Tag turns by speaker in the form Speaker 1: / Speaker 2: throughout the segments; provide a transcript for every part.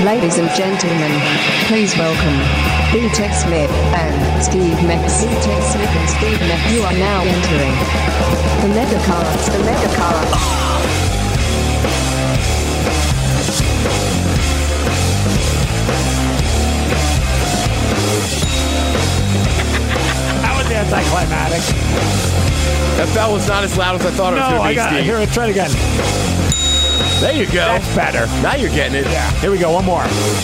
Speaker 1: Ladies and gentlemen, please welcome B-Tech Smith and Steve Mex. B-Tech Smith and Steve Mex. You are now entering the Megacast. The Megacast.
Speaker 2: That was anticlimactic.
Speaker 3: That bell was not as loud as I thought it was going to be, Steve.
Speaker 2: Here, let's try it again.
Speaker 3: There you go.
Speaker 2: That's better.
Speaker 3: Now you're getting it.
Speaker 2: Yeah. Here we go. One more.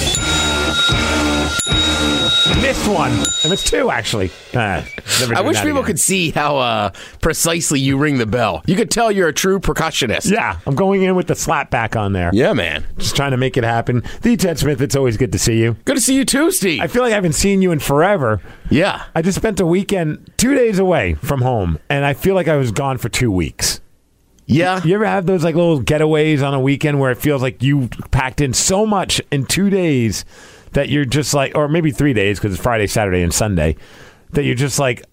Speaker 2: Missed one. I missed two, actually.
Speaker 3: I wish people could see how precisely you ring the bell. You could tell you're a true percussionist.
Speaker 2: Yeah, I'm going in with the slap back on there.
Speaker 3: Yeah, man.
Speaker 2: Just trying to make it happen. The Ted Smith, it's always good to see you.
Speaker 3: Good to see you too, Steve.
Speaker 2: I feel like I haven't seen you in forever.
Speaker 3: Yeah.
Speaker 2: I just spent a weekend 2 days away from home, and I feel like I was gone for 2 weeks.
Speaker 3: Yeah.
Speaker 2: You ever have those like little getaways on a weekend where it feels like you packed in so much in 2 days that you're just like, or maybe 3 days because it's Friday, Saturday, and Sunday, that you're just like,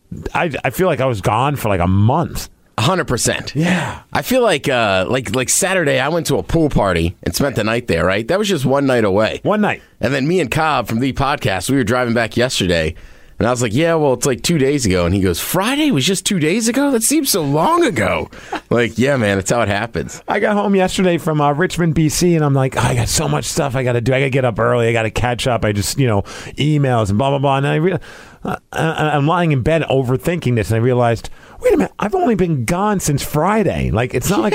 Speaker 2: I feel like I was gone for like a month.
Speaker 3: 100%.
Speaker 2: Yeah.
Speaker 3: I feel like Saturday I went to a pool party and spent the night there, right? That was just one night away.
Speaker 2: One night.
Speaker 3: And then me and Cobb from the podcast, we were driving back yesterday. And I was like, yeah, well, it's like 2 days ago. And he goes, Friday was just 2 days ago? That seems so long ago. Like, yeah, man, that's how it happens.
Speaker 2: I got home yesterday from Richmond, B.C., and I'm like, I got so much stuff I got to do. I got to get up early. I got to catch up. I just, emails and blah, blah, blah. And I'm lying in bed overthinking this, and I realized, wait a minute, I've only been gone since Friday. Like, it's not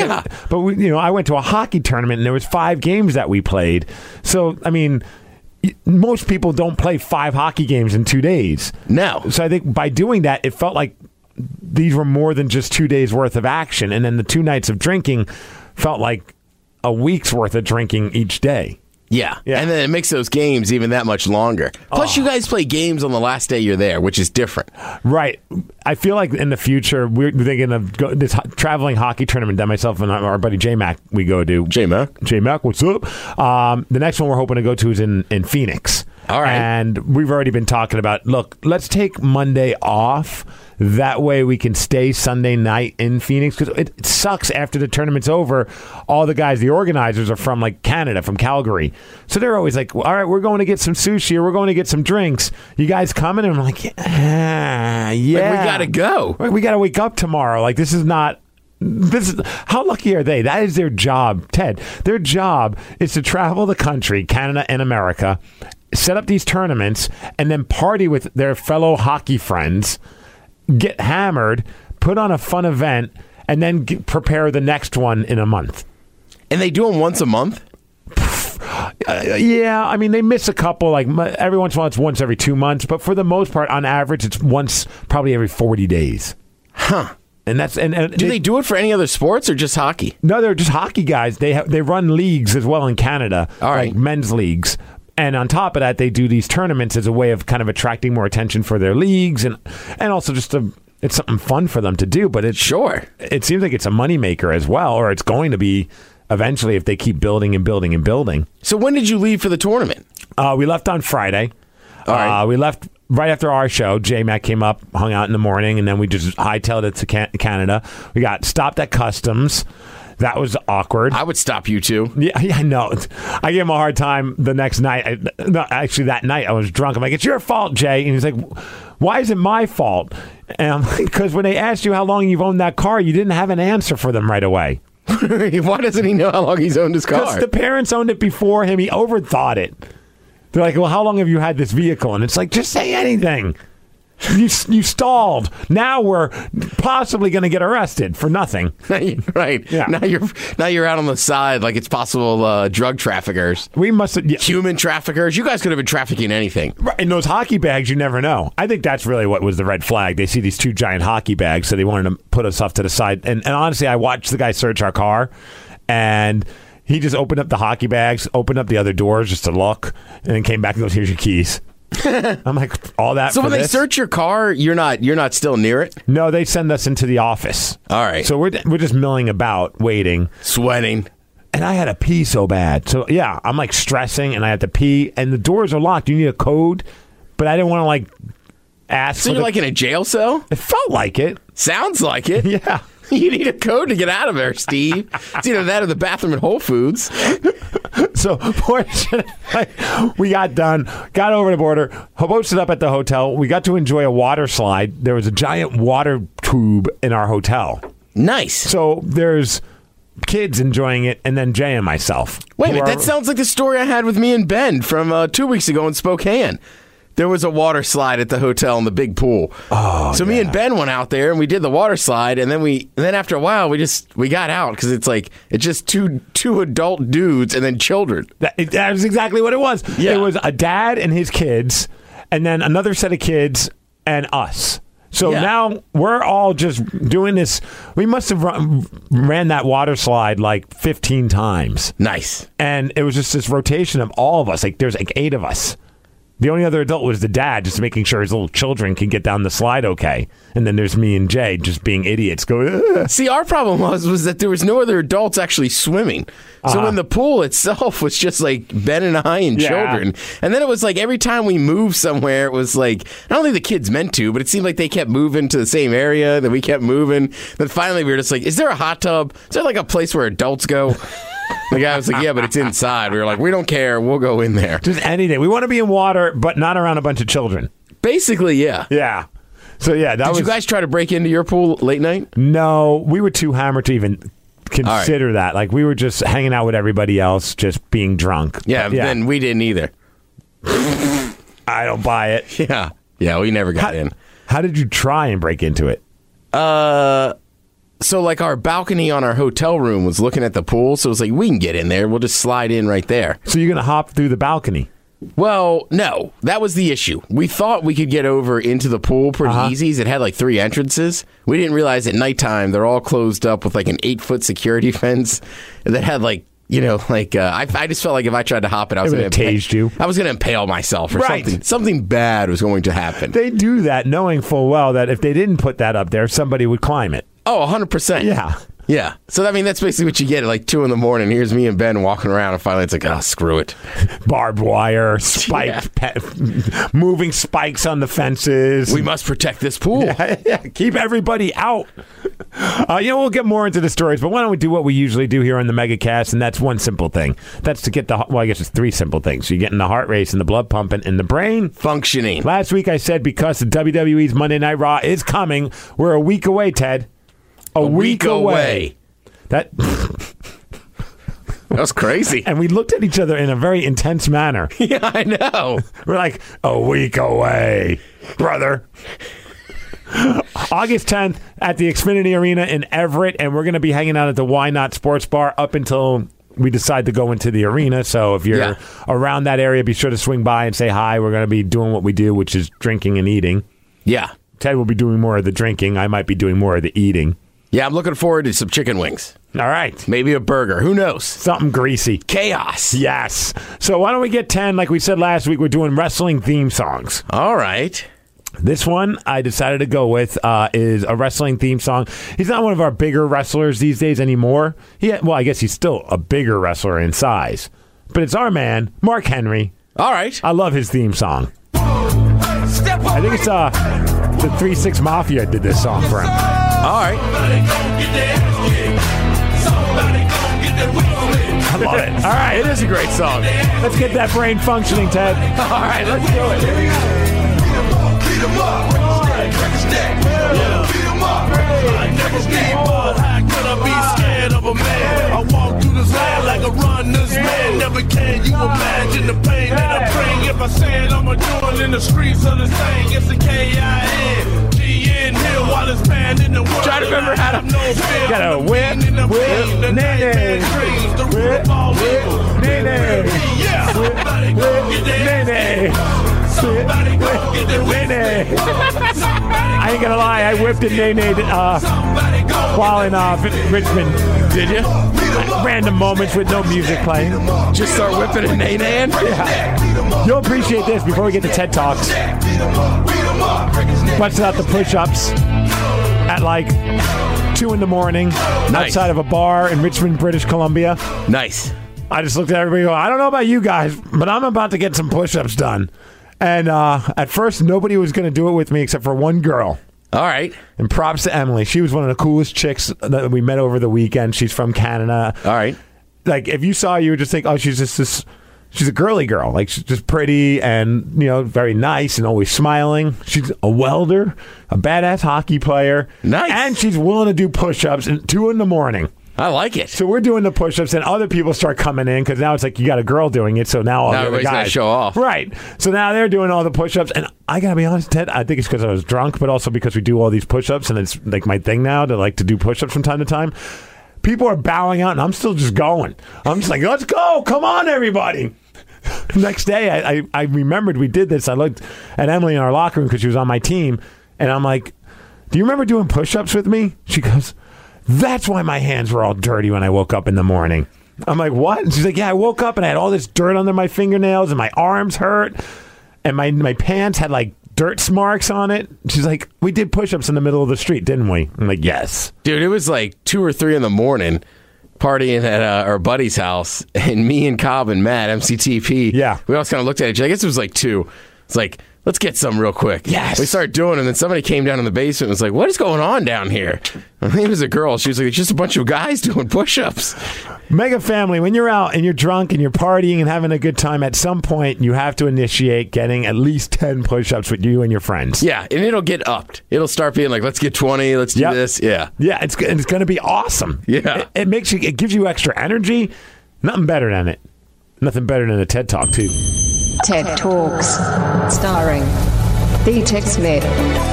Speaker 2: I went to a hockey tournament, and there was 5 games that we played. So, I mean, most people don't play 5 hockey games in 2 days.
Speaker 3: No.
Speaker 2: So I think by doing that, it felt like these were more than just 2 days worth of action. And then the 2 nights of drinking felt like a week's worth of drinking each day.
Speaker 3: Yeah. And then it makes those games even that much longer. Plus, you guys play games on the last day you're there, which is different. Right.
Speaker 2: I feel like in the future, we're thinking of this traveling hockey tournament that myself and our buddy J-Mac, we go to. J-Mac, what's up? The next one we're hoping to go to is in Phoenix.
Speaker 3: All right.
Speaker 2: And we've already been talking about, look, let's take Monday off. That way we can stay Sunday night in Phoenix, because it sucks after the tournament's over. All the guys, the organizers, are from like Canada, from Calgary. So they're always like, all right, we're going to get some sushi or we're going to get some drinks. You guys coming? And I'm like, yeah.
Speaker 3: Like, we got to go.
Speaker 2: We got to wake up tomorrow. Like, this is how lucky are they? That is their job, Ted. Their job is to travel the country, Canada and America, set up these tournaments, and then party with their fellow hockey friends, get hammered, put on a fun event, and then prepare the next one in a month.
Speaker 3: And they do them once a month?
Speaker 2: Yeah, I mean, they miss a couple. Like, every once in a while, it's once every 2 months. But for the most part, on average, it's once probably every 40 days.
Speaker 3: Huh.
Speaker 2: And that's and
Speaker 3: do they do it for any other sports or just hockey?
Speaker 2: No, they're just hockey guys. They run leagues as well in Canada.
Speaker 3: All right.
Speaker 2: Like men's leagues. And on top of that, they do these tournaments as a way of kind of attracting more attention for their leagues, and also just it's something fun for them to do. But it seems like it's a moneymaker as well, or it's going to be eventually if they keep building and building and building.
Speaker 3: So when did you leave for the tournament?
Speaker 2: We left on Friday.
Speaker 3: All right.
Speaker 2: We left right after our show. J-Mac came up, hung out in the morning, and then we just hightailed it to Canada. We got stopped at customs. That was awkward.
Speaker 3: I would stop you too.
Speaker 2: Yeah, I know. I gave him a hard time the next night. Actually, that night I was drunk. I'm like, it's your fault, Jay. And he's like, why is it my fault? And I'm like, because when they asked you how long you've owned that car, you didn't have an answer for them right away.
Speaker 3: Why doesn't he know how long he's owned his car?
Speaker 2: Because the parents owned it before him. He overthought it. They're like, well, how long have you had this vehicle? And it's like, just say anything. You stalled. Now we're possibly going to get arrested for nothing.
Speaker 3: Right.
Speaker 2: Yeah.
Speaker 3: Now you're out on the side like it's possible drug traffickers.
Speaker 2: We must have
Speaker 3: human traffickers. You guys could have been trafficking anything.
Speaker 2: Right. In those hockey bags, you never know. I think that's really what was the red flag. They see these 2 giant hockey bags, so they wanted to put us off to the side. And honestly, I watched the guy search our car, and he just opened up the hockey bags, opened up the other doors just to look, and then came back and goes, "Here's your keys." I'm like, all that.
Speaker 3: So
Speaker 2: for
Speaker 3: when they search your car, you're not still near it?
Speaker 2: No, they send us into the office.
Speaker 3: All right.
Speaker 2: So we're just milling about, waiting,
Speaker 3: sweating,
Speaker 2: and I had to pee so bad. So yeah, I'm like stressing, and I had to pee, and the doors are locked. You need a code, but I didn't want to ask.
Speaker 3: So you're like in a jail cell?
Speaker 2: It felt like it.
Speaker 3: Sounds like it.
Speaker 2: Yeah.
Speaker 3: You need a code to get out of there, Steve. It's either that or the bathroom at Whole Foods.
Speaker 2: So we got done, got over the border, posted up at the hotel. We got to enjoy a water slide. There was a giant water tube in our hotel.
Speaker 3: Nice.
Speaker 2: So there's kids enjoying it, and then Jay and myself.
Speaker 3: Wait a minute, that sounds like the story I had with me and Ben from 2 weeks ago in Spokane. There was a water slide at the hotel in the big pool. So me and Ben went out there and we did the water slide, and then after a while we got out because it's just two adult dudes and then children.
Speaker 2: That was exactly what it was.
Speaker 3: Yeah.
Speaker 2: It was a dad and his kids, and then another set of kids and us. So now we're all just doing this. We must have ran that water slide like 15 times.
Speaker 3: Nice.
Speaker 2: And it was just this rotation of all of us. Like there's like 8 of us. The only other adult was the dad, just making sure his little children can get down the slide okay. And then there's me and Jay just being idiots. See,
Speaker 3: our problem was that there was no other adults actually swimming. So in the pool itself was just like Ben and I and children. And then it was like every time we moved somewhere, it was like, I don't think the kids meant to, but it seemed like they kept moving to the same area. Then we kept moving. Then finally we were just like, is there a hot tub? Is there like a place where adults go? The guy was like, yeah, but it's inside. We were like, we don't care. We'll go in there.
Speaker 2: Just anything. We want to be in water, but not around a bunch of children.
Speaker 3: Basically, yeah.
Speaker 2: Yeah. So, yeah.
Speaker 3: Did you guys try to break into your pool late night?
Speaker 2: No. We were too hammered to even consider that. Like, we were just hanging out with everybody else, just being drunk.
Speaker 3: Yeah, then we didn't either.
Speaker 2: I don't buy it.
Speaker 3: Yeah. Yeah, we never got in.
Speaker 2: How did you try and break into it?
Speaker 3: So, like, our balcony on our hotel room was looking at the pool, so it was like, we can get in there. We'll just slide in right there.
Speaker 2: So you're going to hop through the balcony?
Speaker 3: Well, no. That was the issue. We thought we could get over into the pool pretty easy. It had, like, 3 entrances. We didn't realize at nighttime they're all closed up with, like, an 8-foot security fence that had, like, I just felt like if I tried to hop it, I was going to
Speaker 2: tased you.
Speaker 3: I was going to impale myself or something. Something bad was going to happen.
Speaker 2: They do that knowing full well that if they didn't put that up there, somebody would climb it.
Speaker 3: Oh, 100%.
Speaker 2: Yeah.
Speaker 3: Yeah. So, I mean, that's basically what you get at like 2 a.m. Here's me and Ben walking around, and finally it's like, oh, screw it.
Speaker 2: Barbed wire, moving spikes on the fences.
Speaker 3: We must protect this pool.
Speaker 2: Yeah. Keep everybody out. We'll get more into the stories, but why don't we do what we usually do here on the MegaCast, and that's one simple thing. That's to get I guess it's 3 simple things. You're getting the heart race and the blood pumping and the brain
Speaker 3: functioning.
Speaker 2: Last week I said because the WWE's Monday Night Raw is coming, we're a week away, Ted. A week away. That
Speaker 3: was crazy.
Speaker 2: And we looked at each other in a very intense manner.
Speaker 3: Yeah, I know.
Speaker 2: We're like, a week away, brother. August 10th at the Xfinity Arena in Everett, and we're going to be hanging out at the Why Not Sports Bar up until we decide to go into the arena. So if you're around that area, be sure to swing by and say hi. We're going to be doing what we do, which is drinking and eating.
Speaker 3: Yeah.
Speaker 2: Ted will be doing more of the drinking. I might be doing more of the eating.
Speaker 3: Yeah, I'm looking forward to some chicken wings.
Speaker 2: All right.
Speaker 3: Maybe a burger. Who knows?
Speaker 2: Something greasy.
Speaker 3: Chaos.
Speaker 2: Yes. So why don't we get 10? Like we said last week, we're doing wrestling theme songs.
Speaker 3: All right.
Speaker 2: This one I decided to go with is a wrestling theme song. He's not one of our bigger wrestlers these days anymore. I guess he's still a bigger wrestler in size. But it's our man, Mark Henry.
Speaker 3: All right.
Speaker 2: I love his theme song. I think it's the 3-6 Mafia did this song for him.
Speaker 3: All right.
Speaker 2: I love it.
Speaker 3: All right. It is a great song.
Speaker 2: Let's get that brain functioning, Ted.
Speaker 3: All right. Let's do it. Here we go. Beat 'em up. Break his neck. Beat 'em up. I never be bald. How could I be scared of a man? I walk through this land like a runner's man. Never can you imagine the pain that I bring. If I say it, I'ma do it in the streets of this thing. It's a K-I-N. While it's banned in the world. Try to remember how to
Speaker 2: gotta whip, nay. I ain't gonna lie, I whipped it nay while in Richmond.
Speaker 3: Did you?
Speaker 2: Random moments with no music playing.
Speaker 3: Just start whipping a nay.
Speaker 2: Yeah. You'll appreciate this before we get to TED Talks. Busting out the push-ups at like 2 a.m. outside of a bar in Richmond, British Columbia.
Speaker 3: Nice.
Speaker 2: I just looked at everybody and go, I don't know about you guys, but I'm about to get some push-ups done. And at first, nobody was going to do it with me except for one girl.
Speaker 4: All right.
Speaker 2: And props to Emily. She was one of the coolest chicks that we met over the weekend. She's from Canada.
Speaker 4: All right.
Speaker 2: Like, if you saw her, you would just think, oh, she's just this... She's a girly girl. Like, she's just pretty and, very nice and always smiling. She's a welder, a badass hockey player.
Speaker 4: Nice.
Speaker 2: And she's willing to do push-ups at 2 in the morning.
Speaker 4: I like it.
Speaker 2: So we're doing the push-ups, and other people start coming in because now it's like you got a girl doing it, so now all the other
Speaker 4: everybody's
Speaker 2: guys
Speaker 4: got to show off.
Speaker 2: Right. So now they're doing all the push-ups, and I got to be honest, Ted, I think it's because I was drunk, but also because we do all these push-ups, and it's like my thing now to like to do push-ups from time to time. People are bowing out, and I'm still just going. I'm just like, let's go. Come on, everybody. Next day, I remembered we did this. I looked at Emily in our locker room because she was on my team, and I'm like, do you remember doing push-ups with me? She goes, that's why my hands were all dirty when I woke up in the morning. I'm like, what? And she's like, yeah, I woke up and I had all this dirt under my fingernails and my arms hurt and my pants had like dirt marks on it. She's like, we did push-ups in the middle of the street, didn't we? I'm like, yes.
Speaker 4: Dude, it was like 2 or 3 in the morning partying at our buddy's house, and me and Cobb and Matt, MCTP, we all kind of looked at each other. I guess it was like 2. It's like, let's get some real quick.
Speaker 2: Yes.
Speaker 4: We started doing it, and then somebody came down in the basement and was like, what is going on down here? I think it was a girl. She was like, it's just a bunch of guys doing push-ups.
Speaker 2: Mega family, when you're out and you're drunk and you're partying and having a good time, at some point you have to initiate getting at least 10 push-ups with you and your friends.
Speaker 4: Yeah, and it'll get upped. It'll start being like, let's get 20, let's do this. Yeah.
Speaker 2: Yeah, it's going to be awesome.
Speaker 4: Yeah.
Speaker 2: It gives you extra energy. Nothing better than it. Nothing better than a TED Talk, too.
Speaker 1: TED Talks, starring D-Tech Smith.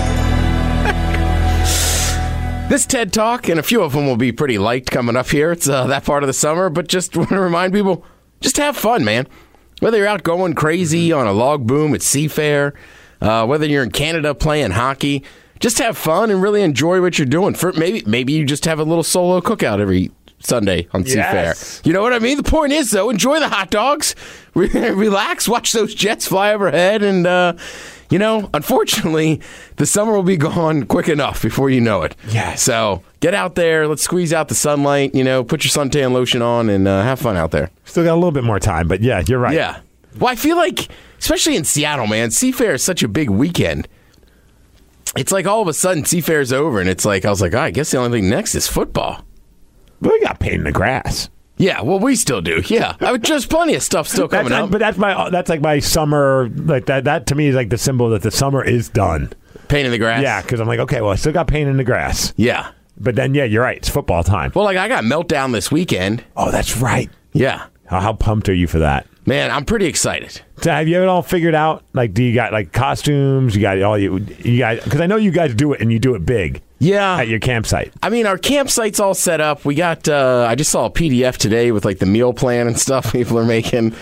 Speaker 4: This TED Talk, and a few of them will be pretty liked coming up here. It's that part of the summer, but just want to remind people, just have fun, man. Whether you're out going crazy on a log boom at Seafair, whether you're in Canada playing hockey, just have fun and really enjoy what you're doing. For maybe you just have a little solo cookout every Sunday on Seafair. You know what I mean? The point is, though, enjoy the hot dogs, relax, watch those jets fly overhead, and, unfortunately, the summer will be gone quick enough before you know it.
Speaker 2: Yes.
Speaker 4: So get out there, let's squeeze out the sunlight, put your suntan lotion on, and have fun out there.
Speaker 2: Still got a little bit more time, but yeah, you're right.
Speaker 4: Yeah. Well, I feel like, especially in Seattle, man, Seafair is such a big weekend. It's like all of a sudden Seafair's over, and it's like, I was like, I guess the only thing next is football.
Speaker 2: But we got paint in the grass.
Speaker 4: Yeah, well, we still do. Yeah, there's plenty of stuff still coming out.
Speaker 2: But that's like my summer. Like that to me is like the symbol that the summer is done.
Speaker 4: Paint in the grass.
Speaker 2: Yeah, because I'm like, okay, well, I still got paint in the grass.
Speaker 4: Yeah,
Speaker 2: but then you're right. It's football time.
Speaker 4: Well, like I got Meltdown this weekend.
Speaker 2: Oh, that's right.
Speaker 4: Yeah.
Speaker 2: How pumped are you for that?
Speaker 4: Man, I'm pretty excited.
Speaker 2: So have you it all figured out? Like, do you got like costumes? You got all you guys? Because I know you guys do it and you do it big.
Speaker 4: Yeah.
Speaker 2: At your campsite.
Speaker 4: I mean, our campsite's all set up. We got, I just saw a PDF today with like the meal plan and stuff people are making.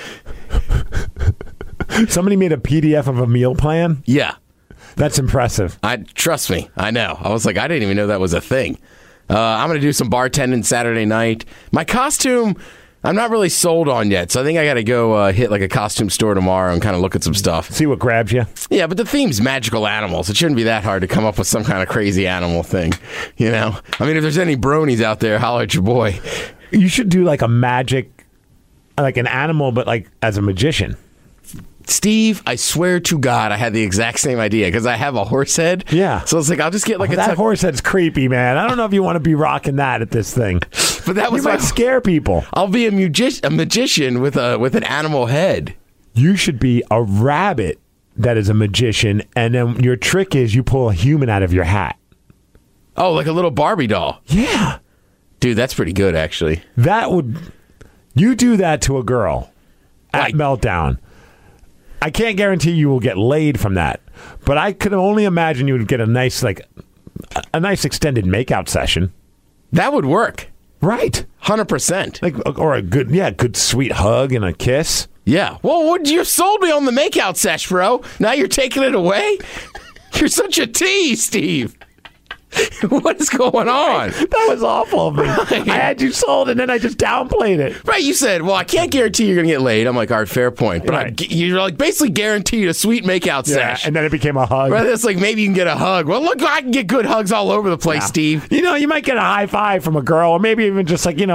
Speaker 2: Somebody made a PDF of a meal plan?
Speaker 4: Yeah.
Speaker 2: That's impressive.
Speaker 4: Trust me, I know. I was like, I didn't even know that was a thing. I'm going to do some bartending Saturday night. My costume, I'm not really sold on yet, so I think I got to go hit like a costume store tomorrow and kind of look at some stuff.
Speaker 2: See what grabs you.
Speaker 4: Yeah, but the theme's magical animals. It shouldn't be that hard to come up with some kind of crazy animal thing, I mean, if there's any bronies out there, holler at your boy.
Speaker 2: You should do like a magic, like an animal, but like as a magician.
Speaker 4: Steve, I swear to God, I had the exact same idea because I have a horse head.
Speaker 2: Yeah.
Speaker 4: So it's like, I'll just get like
Speaker 2: that horse head's creepy, man. I don't know if you want to be rocking that at this thing.
Speaker 4: But that was
Speaker 2: might scare people.
Speaker 4: I'll be a magician with an animal head.
Speaker 2: You should be a rabbit that is a magician, and then your trick is you pull a human out of your hat.
Speaker 4: Oh, like a little Barbie doll.
Speaker 2: Yeah.
Speaker 4: Dude, that's pretty good, actually.
Speaker 2: You do that to a girl at Meltdown. I can't guarantee you will get laid from that, but I could only imagine you would get a nice extended makeout session.
Speaker 4: That would work.
Speaker 2: Right.
Speaker 4: 100%.
Speaker 2: Or a good sweet hug and a kiss.
Speaker 4: Yeah. Well, you sold me on the makeout sesh, bro. Now you're taking it away? You're such a tease, Steve. What is going on?
Speaker 2: That was awful of me. I had you sold and then I just downplayed it.
Speaker 4: Right, you said, well, I can't guarantee you're going to get laid. I'm like, all right, fair point. But you're like basically guaranteed a sweet makeout sesh.
Speaker 2: And then it became a hug.
Speaker 4: Right, it's like maybe you can get a hug. Well, look, I can get good hugs all over the place, Steve.
Speaker 2: You might get a high five from a girl or maybe even just like,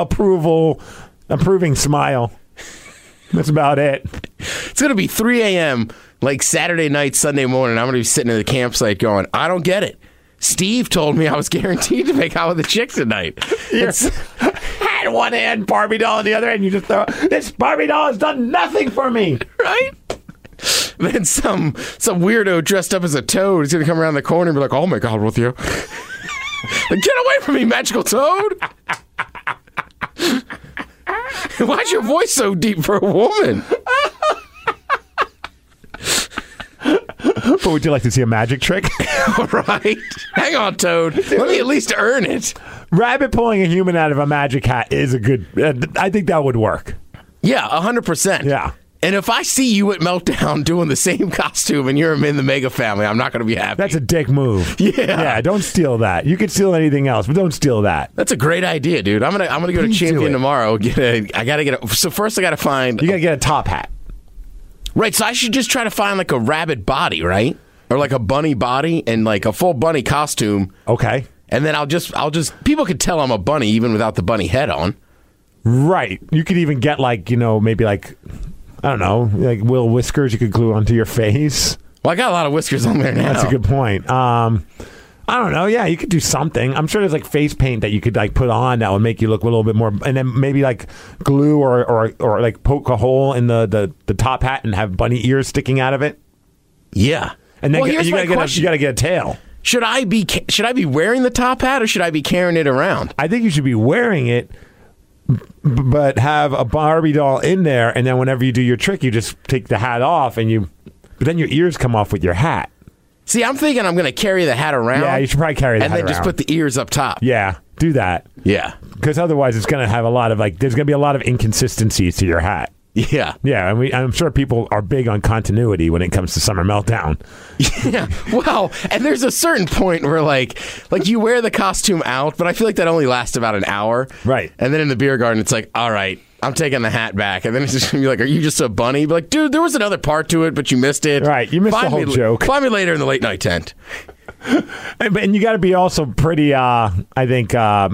Speaker 2: approving smile. That's about it.
Speaker 4: It's going to be 3 a.m. like Saturday night, Sunday morning. I'm going to be sitting in the campsite going, I don't get it. Steve told me I was guaranteed to make out with a chick tonight.
Speaker 2: Had one hand, Barbie doll in the other hand. You just throw, this Barbie doll has done nothing for me.
Speaker 4: Right? Then some weirdo dressed up as a toad is going to come around the corner and be like, oh my God, with you. Like, get away from me, magical toad. Why's your voice so deep for a woman?
Speaker 2: But would you like to see a magic trick?
Speaker 4: Right. Hang on, Toad. Let me at least earn it.
Speaker 2: Rabbit pulling a human out of a magic hat is a good... I think that would work.
Speaker 4: Yeah, 100%.
Speaker 2: Yeah.
Speaker 4: And if I see you at Meltdown doing the same costume and you're in the Mega family, I'm not going to be happy.
Speaker 2: That's a dick move.
Speaker 4: Yeah.
Speaker 2: Yeah, don't steal that. You could steal anything else, but don't steal that.
Speaker 4: That's a great idea, dude. I'm gonna go to
Speaker 2: Please do
Speaker 4: Champion
Speaker 2: it.
Speaker 4: tomorrow. So first I got to find...
Speaker 2: You got to get a top hat.
Speaker 4: Right, so I should just try to find like a rabbit body, right? Or like a bunny body and like a full bunny costume.
Speaker 2: Okay.
Speaker 4: And then I'll just people could tell I'm a bunny even without the bunny head on.
Speaker 2: Right. You could even get like, maybe like, I don't know, like Will Whiskers you could glue onto your face.
Speaker 4: Well, I got a lot of whiskers on there now.
Speaker 2: That's a good point. I don't know. Yeah, you could do something. I'm sure there's like face paint that you could like put on that would make you look a little bit more, and then maybe like glue or like poke a hole in the top hat and have bunny ears sticking out of it.
Speaker 4: Yeah.
Speaker 2: And then
Speaker 4: Well,
Speaker 2: you
Speaker 4: here's my
Speaker 2: gotta
Speaker 4: question.
Speaker 2: get a tail.
Speaker 4: Should I be wearing the top hat or should I be carrying it around?
Speaker 2: I think you should be wearing it, but have a Barbie doll in there, and then whenever you do your trick, you just take the hat off, but then your ears come off with your hat.
Speaker 4: See, I'm thinking I'm going to carry the hat around.
Speaker 2: Yeah, you should probably carry the hat
Speaker 4: and then
Speaker 2: around.
Speaker 4: just put the ears up top.
Speaker 2: Yeah, do that.
Speaker 4: Yeah.
Speaker 2: Because otherwise, it's going to have a lot of there's going to be a lot of inconsistencies to your hat.
Speaker 4: Yeah.
Speaker 2: Yeah, and I'm sure people are big on continuity when it comes to Summer Meltdown.
Speaker 4: Yeah. Well, and there's a certain point where like you wear the costume out, but I feel like that only lasts about an hour.
Speaker 2: Right.
Speaker 4: And then in the beer garden, it's like, all right, I'm taking the hat back. And then it's just going to be like, are you just a bunny? Be like, dude, there was another part to it, but you missed it.
Speaker 2: Right, you missed the whole joke.
Speaker 4: Find me later in the late night tent.
Speaker 2: And you got to be also pretty, I think,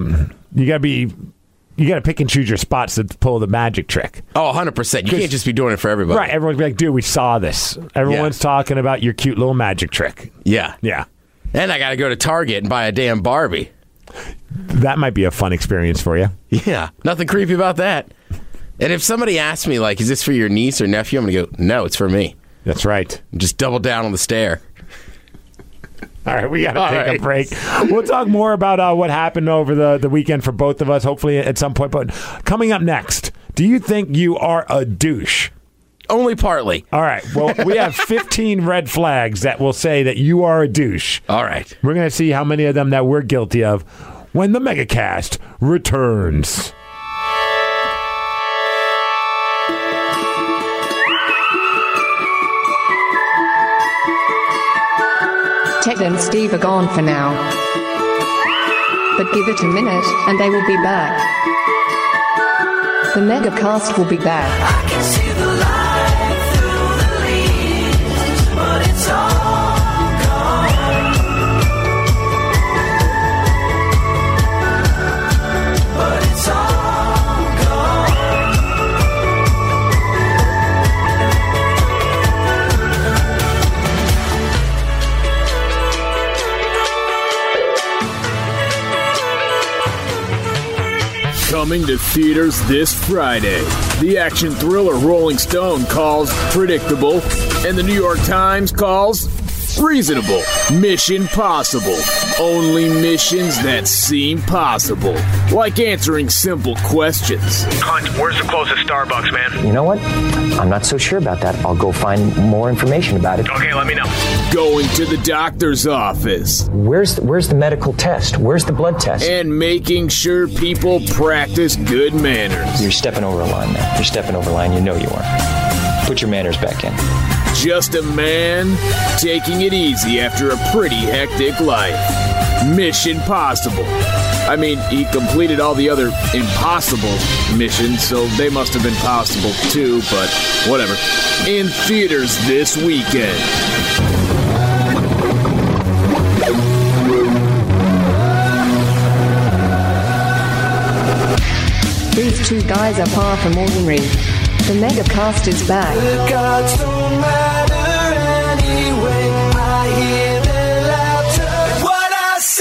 Speaker 2: you got to pick and choose your spots to pull the magic trick.
Speaker 4: Oh, 100%. You can't just be doing it for everybody.
Speaker 2: Right, everyone's be like, dude, we saw this. Everyone's talking about your cute little magic trick.
Speaker 4: Yeah.
Speaker 2: Yeah.
Speaker 4: And I got to go to Target and buy a damn Barbie.
Speaker 2: That might be a fun experience for you.
Speaker 4: Yeah. Nothing creepy about that. And if somebody asks me, like, is this for your niece or nephew? I'm going to go, no, it's for me.
Speaker 2: That's right.
Speaker 4: Just double down on the stare.
Speaker 2: All right, we got to take a break. We'll talk more about what happened over the weekend for both of us, hopefully at some point. But coming up next, do you think you are a douche?
Speaker 4: Only partly.
Speaker 2: All right. Well, we have 15 red flags that will say that you are a douche.
Speaker 4: All right.
Speaker 2: We're going to see how many of them that we're guilty of when the Megacast returns.
Speaker 1: Ted and Steve are gone for now. But give it a minute, and they will be back. The Megacast will be back.
Speaker 5: I can see the light through the leaves, but it's all gone. But it's all gone.
Speaker 6: Coming to theaters this Friday. The action thriller Rolling Stone calls predictable, and the New York Times calls reasonable. Mission Possible. Only missions that seem possible. Like answering simple questions.
Speaker 7: Hunt, where's the closest Starbucks, man?
Speaker 8: You know what? I'm not so sure about that. I'll go find more information about it.
Speaker 7: Okay, let me know.
Speaker 6: Going to the doctor's office.
Speaker 8: Where's the medical test? Where's the blood test?
Speaker 6: And making sure people practice good manners.
Speaker 8: You're stepping over a line now. You're stepping over a line. You know you are. Put your manners back in.
Speaker 6: Just a man taking it easy after a pretty hectic life. Mission Possible. I mean, he completed all the other impossible missions, so they must have been possible too, but whatever. In theaters this weekend.
Speaker 1: These two guys are far from ordinary. The Megacast is back.
Speaker 5: The gods don't matter anyway. I hear them louder. What I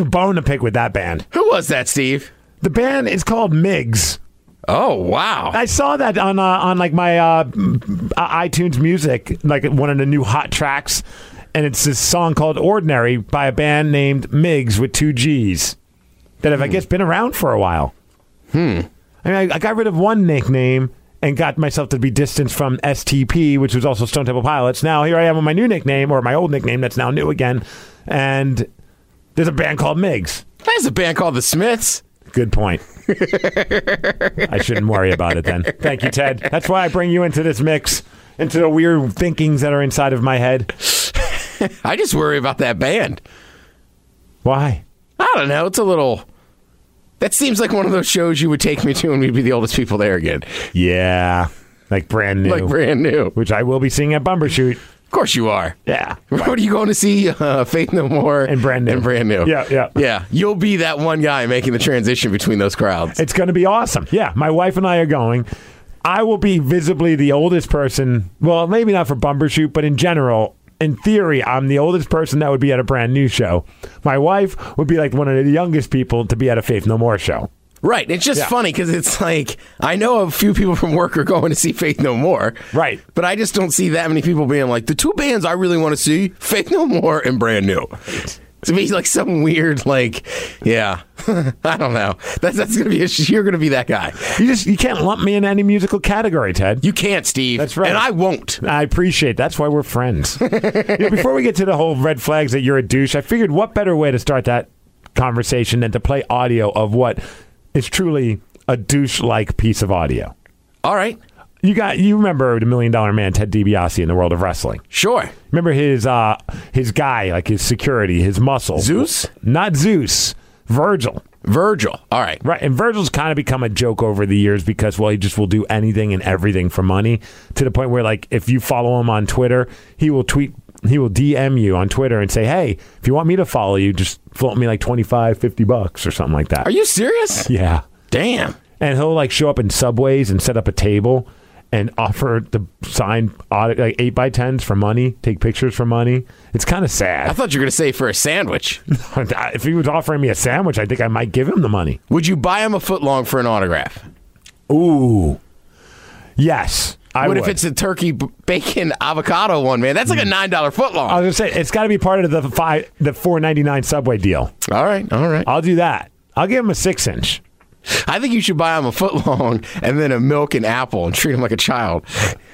Speaker 2: a bone to pick with that band.
Speaker 4: Who was that, Steve?
Speaker 2: The band is called Migs.
Speaker 4: Oh, wow.
Speaker 2: I saw that on like my iTunes Music, like one of the new hot tracks, and it's this song called "Ordinary" by a band named Migs with 2 G's that have, I guess, been around for a while. I mean, I got rid of one nickname and got myself to be distanced from STP, which was also Stone Temple Pilots. Now here I am with my new nickname, or my old nickname that's now new again, and there's a band called Migs.
Speaker 4: There's a band called The Smiths.
Speaker 2: Good point. I shouldn't worry about it then. Thank you, Ted. That's why I bring you into this mix, into the weird thinkings that are inside of my head.
Speaker 4: I just worry about that band.
Speaker 2: Why?
Speaker 4: I don't know. It's a little... That seems like one of those shows you would take me to and we'd be the oldest people there again.
Speaker 2: Yeah. Like brand new.
Speaker 4: Like brand new.
Speaker 2: Which I will be seeing at Bumbershoot.
Speaker 4: Of course you are.
Speaker 2: Yeah.
Speaker 4: What are you going to see? Faith No More
Speaker 2: and Brand New.
Speaker 4: And Brand New.
Speaker 2: Yeah.
Speaker 4: Yeah. You'll be that one guy making the transition between those crowds.
Speaker 2: It's going to be awesome. Yeah. My wife and I are going. I will be visibly the oldest person. Well, maybe not for Bumbershoot, but in general, in theory, I'm the oldest person that would be at a Brand New show. My wife would be like one of the youngest people to be at a Faith No More show.
Speaker 4: Right. It's just funny because it's like, I know a few people from work are going to see Faith No More.
Speaker 2: Right.
Speaker 4: But I just don't see that many people being like, the 2 bands I really want to see, Faith No More and Brand New. To me, like some weird, like, yeah, I don't know. That's going to be, you're going to be that guy.
Speaker 2: You can't lump me in any musical category, Ted.
Speaker 4: You can't, Steve.
Speaker 2: That's right.
Speaker 4: And I won't.
Speaker 2: I appreciate that's why we're friends. Before we get to the whole red flags that you're a douche, I figured what better way to start that conversation than to play audio of what is truly a douche-like piece of audio.
Speaker 4: All right.
Speaker 2: You remember the $1 Million Man, Ted DiBiase, in the world of wrestling?
Speaker 4: Sure.
Speaker 2: Remember his guy, like his security, his muscle?
Speaker 4: Zeus?
Speaker 2: Not Zeus. Virgil.
Speaker 4: All right.
Speaker 2: Right. And Virgil's kind of become a joke over the years because, well, he just will do anything and everything for money, to the point where, like, if you follow him on Twitter, he will DM you on Twitter and say, hey, if you want me to follow you, just float me like $25-$50 or something like that.
Speaker 4: Are you serious?
Speaker 2: Yeah.
Speaker 4: Damn.
Speaker 2: And he'll like show up in Subways and set up a table and offer to sign like 8x10s for money, take pictures for money. It's kind of sad.
Speaker 4: I thought you were going to say for a sandwich.
Speaker 2: If he was offering me a sandwich, I think I might give him the money.
Speaker 4: Would you buy him a footlong for an autograph?
Speaker 2: Ooh. Yes.
Speaker 4: What if it's a turkey bacon avocado one, man? That's like a $9 footlong.
Speaker 2: I was going to say, it's got to be part of the $4.99 Subway deal.
Speaker 4: All right.
Speaker 2: I'll do that. I'll give him a 6-inch.
Speaker 4: I think you should buy him a footlong and then a milk and apple and treat him like a child.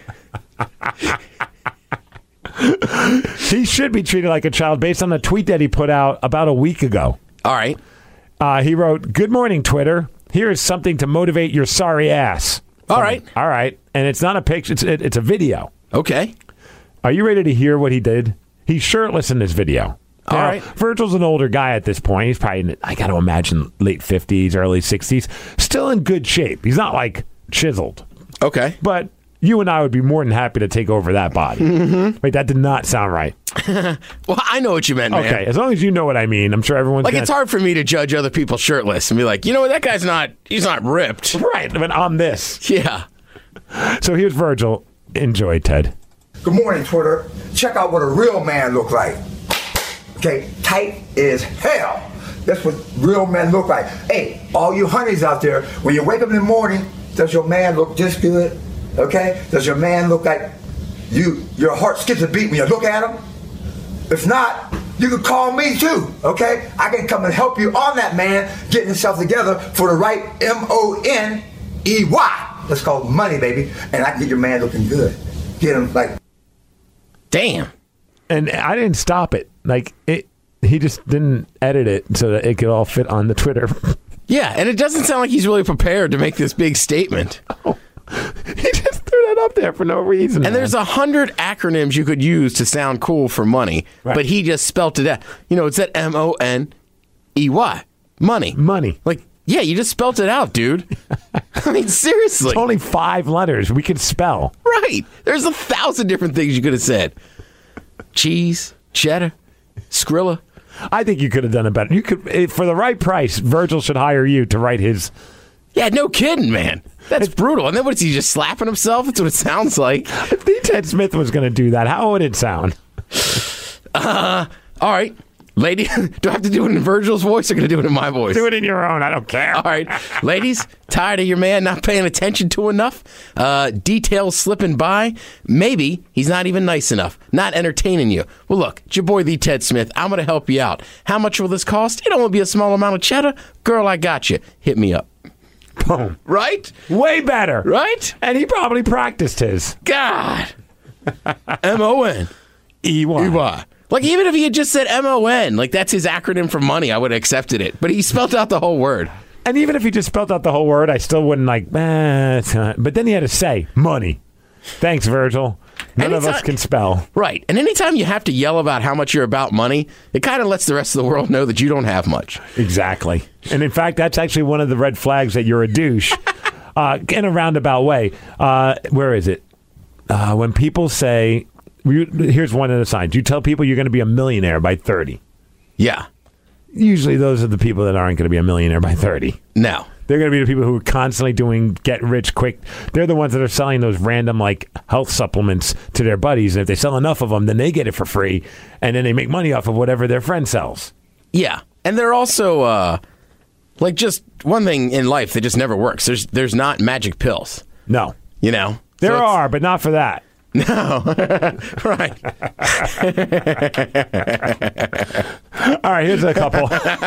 Speaker 2: He should be treated like a child based on the tweet that he put out about a week ago.
Speaker 4: All right.
Speaker 2: He wrote, "Good morning, Twitter. Here is something to motivate your sorry ass."
Speaker 4: All right.
Speaker 2: And it's not a picture. It's a video.
Speaker 4: Okay.
Speaker 2: Are you ready to hear what he did? He's shirtless in this video.
Speaker 4: All right.
Speaker 2: Virgil's an older guy at this point. He's probably, I got to imagine, late 50s, early 60s. Still in good shape. He's not, like, chiseled.
Speaker 4: Okay.
Speaker 2: But you and I would be more than happy to take over that body. Mm-hmm. Wait, that did not sound right.
Speaker 4: Well, I know what you meant, man.
Speaker 2: Okay, as long as you know what I mean, I'm sure everyone's
Speaker 4: like, it's hard for me to judge other people shirtless and be like, you know what, that guy's he's not ripped.
Speaker 2: Right, but I'm this.
Speaker 4: Yeah.
Speaker 2: So here's Virgil. Enjoy, Ted.
Speaker 9: Good morning, Twitter. Check out what a real man look like. Okay, tight as hell. That's what real men look like. Hey, all you honeys out there, when you wake up in the morning, does your man look this good? Okay? Does your man look like your heart skips a beat when you look at him? If not, you can call me too, okay? I can come and help you on that man getting himself together for the right MONEY. That's called money, baby. And I can get your man looking good. Get him like...
Speaker 4: Damn.
Speaker 2: And I didn't stop it. Like, he just didn't edit it so that it could all fit on the Twitter.
Speaker 4: Yeah, and it doesn't sound like he's really prepared to make this big statement.
Speaker 2: Oh, he just threw that up there for no reason.
Speaker 4: And there's 100 acronyms you could use to sound cool for money,
Speaker 2: right. But
Speaker 4: he just spelt it out. You know, it's that MONEY. Money.
Speaker 2: Money.
Speaker 4: Like, yeah, you just spelt it out, dude. I mean, seriously.
Speaker 2: It's only 5 letters. We could spell.
Speaker 4: Right. There's 1,000 different things you could have said. Cheese, cheddar, Skrilla.
Speaker 2: I think you could have done it better. You could, for the right price, Virgil should hire you to write his.
Speaker 4: Yeah, no kidding, man. That's brutal. And then what is he just slapping himself? That's what it sounds like.
Speaker 2: If Ted Smith was going to do that, how would it sound?
Speaker 4: All right. Lady, do I have to do it in Virgil's voice or going to do it in my voice?
Speaker 2: Do it in your own. I don't care.
Speaker 4: All right. Ladies, tired of your man not paying attention to enough? Details slipping by? Maybe he's not even nice enough, not entertaining you. Well, look, it's your boy, the Ted Smith. I'm going to help you out. How much will this cost? It'll only be a small amount of cheddar. Girl, I got you. Hit me up.
Speaker 2: Boom.
Speaker 4: Right?
Speaker 2: Way better.
Speaker 4: Right?
Speaker 2: And he probably practiced his.
Speaker 4: God. M-O-N.
Speaker 2: E-Y.
Speaker 4: E-Y. Like, even if he had just said M-O-N, like, that's his acronym for money, I would have accepted it. But he spelled out the whole word.
Speaker 2: And even if he just spelled out the whole word, I still wouldn't it's not. But then he had to say, money. Thanks, Virgil. None of us can spell.
Speaker 4: Right. And anytime you have to yell about how much you're about money, it kind of lets the rest of the world know that you don't have much.
Speaker 2: Exactly. And in fact, that's actually one of the red flags that you're a douche in a roundabout way. Where is it? When people say... Here's one of the signs. You tell people you're going to be a millionaire by 30.
Speaker 4: Yeah.
Speaker 2: Usually those are the people that aren't going to be a millionaire by 30.
Speaker 4: No.
Speaker 2: They're going to be the people who are constantly doing get rich quick. They're the ones that are selling those random like health supplements to their buddies. And if they sell enough of them, then they get it for free. And then they make money off of whatever their friend sells.
Speaker 4: Yeah. And they're also like just one thing in life that just never works. There's not magic pills.
Speaker 2: No.
Speaker 4: You know?
Speaker 2: There are, but not for that.
Speaker 4: No. Right.
Speaker 2: All right, here's a couple.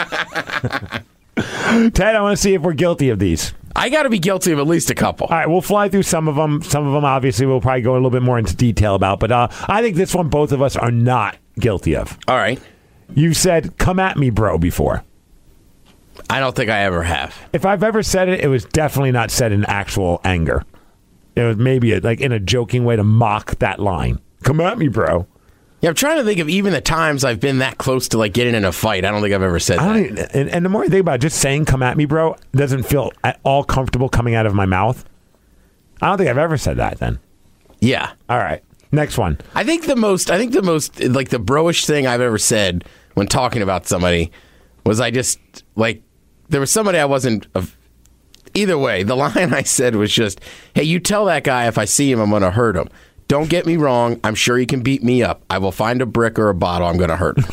Speaker 2: Ted, I want to see if we're guilty of these.
Speaker 4: I got to be guilty of at least a couple.
Speaker 2: All right, we'll fly through some of them. Some of them, obviously, we'll probably go a little bit more into detail about. But I think this one both of us are not guilty of.
Speaker 4: All right.
Speaker 2: You said, come at me, bro, before.
Speaker 4: I don't think I ever have.
Speaker 2: If I've ever said it, it was definitely not said in actual anger. It was maybe like in a joking way to mock that line. Come at me, bro.
Speaker 4: Yeah, I'm trying to think of even the times I've been that close to like getting in a fight. I don't think I've ever said that.
Speaker 2: And the more I think about it, just saying "come at me, bro" doesn't feel at all comfortable coming out of my mouth. I don't think I've ever said that. Then,
Speaker 4: yeah.
Speaker 2: All right, next one.
Speaker 4: I think the most like the bro-ish thing I've ever said when talking about somebody was I just like there was somebody I wasn't. Either way, the line I said was just, "Hey, you tell that guy if I see him, I'm going to hurt him. Don't get me wrong. I'm sure he can beat me up. I will find a brick or a bottle. I'm going to hurt him."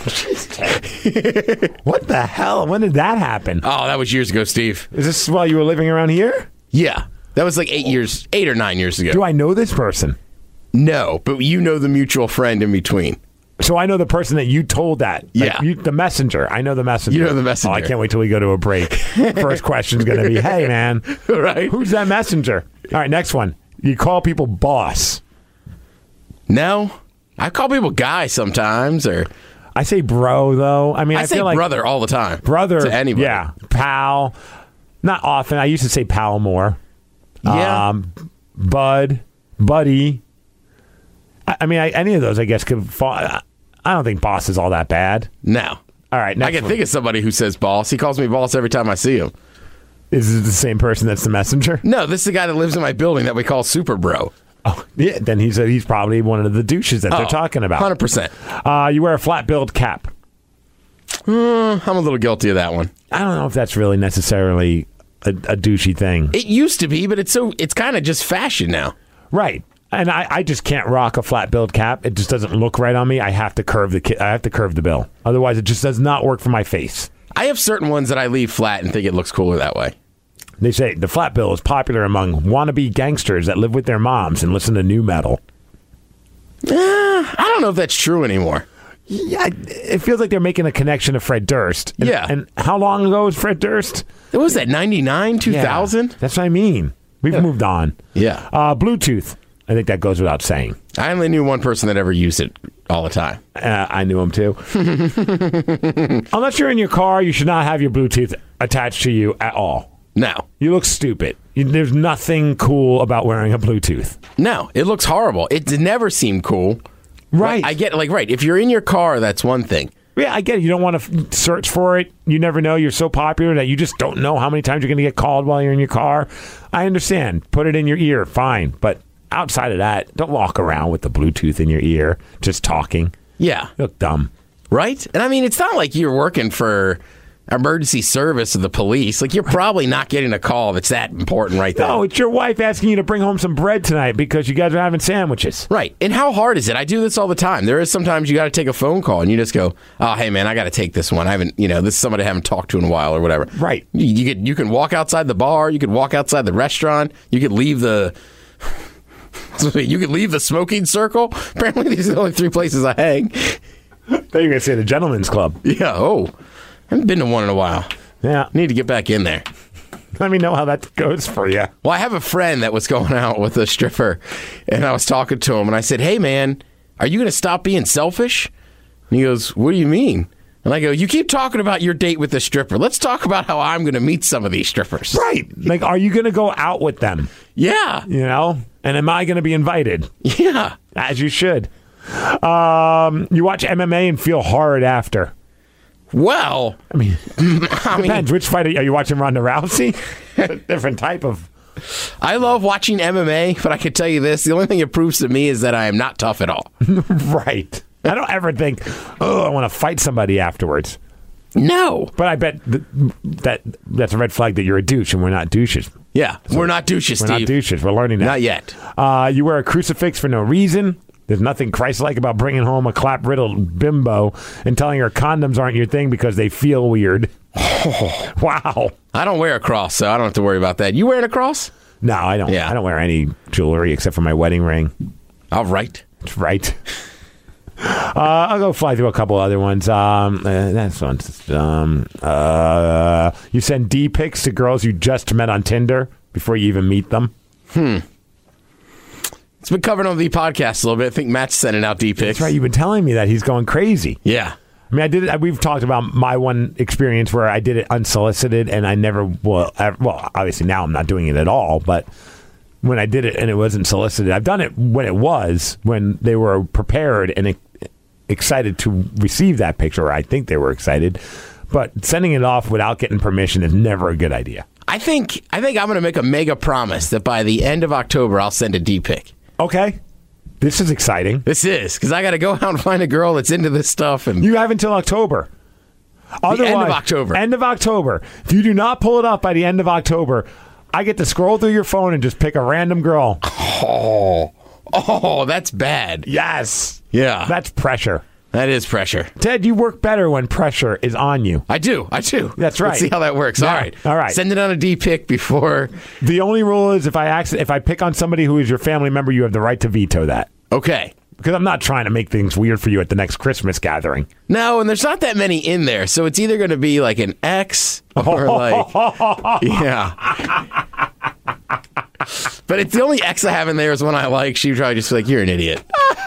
Speaker 2: What the hell? When did that happen?
Speaker 4: Oh, that was years ago, Steve.
Speaker 2: Is this while you were living around here?
Speaker 4: Yeah. That was like 8 or 9 years ago.
Speaker 2: Do I know this person?
Speaker 4: No, but you know the mutual friend in between.
Speaker 2: So I know the person that you told that.
Speaker 4: Yeah.
Speaker 2: The messenger. I know the messenger.
Speaker 4: You know the messenger.
Speaker 2: Oh, I can't wait till we go to a break. First question's going to be, hey, man.
Speaker 4: Right.
Speaker 2: Who's that messenger? All right, next one. You call people boss.
Speaker 4: No. I call people guy sometimes, or...
Speaker 2: I say bro, though. I mean, I
Speaker 4: say
Speaker 2: feel like
Speaker 4: brother all the time.
Speaker 2: Brother.
Speaker 4: To anybody.
Speaker 2: Yeah. Pal. Not often. I used to say pal more.
Speaker 4: Yeah.
Speaker 2: Bud. Buddy. I mean, any of those, I guess, could fall... I don't think boss is all that bad.
Speaker 4: No.
Speaker 2: All right,
Speaker 4: I can think of somebody who says boss. He calls me boss every time I see him.
Speaker 2: Is it the same person that's the messenger?
Speaker 4: No, this is the guy that lives in my building that we call Super Bro.
Speaker 2: Oh, yeah. Then he's probably one of the douches that they're talking about.
Speaker 4: 100%.
Speaker 2: You wear a flat-billed cap.
Speaker 4: I'm a little guilty of that one.
Speaker 2: I don't know if that's really necessarily a douchey thing.
Speaker 4: It used to be, but it's kind of just fashion now.
Speaker 2: Right. And I just can't rock a flat-billed cap. It just doesn't look right on me. I have to curve the bill. Otherwise, it just does not work for my face.
Speaker 4: I have certain ones that I leave flat and think it looks cooler that way.
Speaker 2: They say the flat bill is popular among wannabe gangsters that live with their moms and listen to new metal.
Speaker 4: I don't know if that's true anymore.
Speaker 2: Yeah, it feels like they're making a connection to Fred Durst. And,
Speaker 4: yeah.
Speaker 2: And how long ago was Fred Durst?
Speaker 4: What was that, 99, 2000?
Speaker 2: Yeah, that's what I mean. We've moved on.
Speaker 4: Yeah.
Speaker 2: Bluetooth. I think that goes without saying.
Speaker 4: I only knew one person that ever used it all the time.
Speaker 2: I knew him too. Unless you're in your car, you should not have your Bluetooth attached to you at all.
Speaker 4: No.
Speaker 2: You look stupid. There's nothing cool about wearing a Bluetooth.
Speaker 4: No, it looks horrible. It never seemed cool.
Speaker 2: Right.
Speaker 4: I get, right, if you're in your car, that's one thing.
Speaker 2: Yeah, I get it. You don't want to search for it. You never know. You're so popular that you just don't know how many times you're going to get called while you're in your car. I understand. Put it in your ear. Fine. But outside of that, don't walk around with the Bluetooth in your ear just talking.
Speaker 4: Yeah.
Speaker 2: You look dumb.
Speaker 4: Right? And I mean, it's not like you're working for emergency service or the police. Like, you're probably not getting a call that's that important right there.
Speaker 2: No, it's your wife asking you to bring home some bread tonight because you guys are having sandwiches.
Speaker 4: Right. And how hard is it? I do this all the time. There is sometimes you got to take a phone call and you just go, oh, hey, man, I got to take this one. I haven't, this is somebody I haven't talked to in a while or whatever.
Speaker 2: Right.
Speaker 4: You can walk outside the bar. You could walk outside the restaurant. You could leave the... You could leave the smoking circle. Apparently, these are the only 3 places I hang.
Speaker 2: I thought you were going to say the gentleman's club.
Speaker 4: Yeah, I haven't been to one in a while.
Speaker 2: Yeah.
Speaker 4: Need to get back in there.
Speaker 2: Let me know how that goes for you.
Speaker 4: Well, I have a friend that was going out with a stripper, and I was talking to him, and I said, hey, man, are you going to stop being selfish? And he goes, what do you mean? And I go, you keep talking about your date with the stripper. Let's talk about how I'm going to meet some of these strippers.
Speaker 2: Right. Like, are you going to go out with them?
Speaker 4: Yeah.
Speaker 2: And am I going to be invited?
Speaker 4: Yeah.
Speaker 2: As you should. You watch MMA and feel hard after.
Speaker 4: Well,
Speaker 2: I mean, depends. Which fight are you watching? Ronda Rousey? A different type of.
Speaker 4: I love watching MMA, but I can tell you this: the only thing it proves to me is that I am not tough at all.
Speaker 2: Right. I don't ever think, I want to fight somebody afterwards.
Speaker 4: No.
Speaker 2: But I bet that's a red flag that you're a douche, and we're not douches.
Speaker 4: Yeah, we're not douches, Steve.
Speaker 2: We're not douches. We're learning that.
Speaker 4: Not yet.
Speaker 2: You wear a crucifix for no reason. There's nothing Christ-like about bringing home a clap-riddled bimbo and telling her condoms aren't your thing because they feel weird. Wow.
Speaker 4: I don't wear a cross, so I don't have to worry about that. You wearing a cross?
Speaker 2: No, I don't.
Speaker 4: Yeah.
Speaker 2: I don't wear any jewelry except for my wedding ring.
Speaker 4: All right.
Speaker 2: That's right. I'll go fly through a couple other ones. That's one. You send D pics to girls you just met on Tinder before you even meet them.
Speaker 4: It's been covered on the podcast a little bit. I think Matt's sending out D pics.
Speaker 2: That's right. You've been telling me that he's going crazy.
Speaker 4: Yeah.
Speaker 2: I mean, I did it. We've talked about my one experience where I did it unsolicited, and I never. Well, obviously now I'm not doing it at all. But when I did it and it wasn't solicited, I've done it when they were prepared and excited to receive that picture. Or I think they were excited, but sending it off without getting permission is never a good idea.
Speaker 4: I think I'm going to make a mega promise that by the end of October I'll send a D pic.
Speaker 2: Okay. This is exciting.
Speaker 4: This is, because I got to go out and find a girl that's into this stuff. And
Speaker 2: you have until October.
Speaker 4: The end of October.
Speaker 2: End of October. If you do not pull it up by the end of October, I get to scroll through your phone and just pick a random girl.
Speaker 4: Oh, that's bad.
Speaker 2: Yes.
Speaker 4: Yeah.
Speaker 2: That's pressure.
Speaker 4: That is pressure.
Speaker 2: Ted, you work better when pressure is on you.
Speaker 4: I do.
Speaker 2: That's right.
Speaker 4: Let's see how that works.
Speaker 2: Yeah. All right.
Speaker 4: Send it on a D pic before.
Speaker 2: The only rule is if I pick on somebody who is your family member, you have the right to veto that.
Speaker 4: Okay.
Speaker 2: Because I'm not trying to make things weird for you at the next Christmas gathering.
Speaker 4: No, and there's not that many in there, so it's either going to be like an X or like, yeah. But it's the only X I have in there is one I like. She'd probably just be like, "You're an idiot."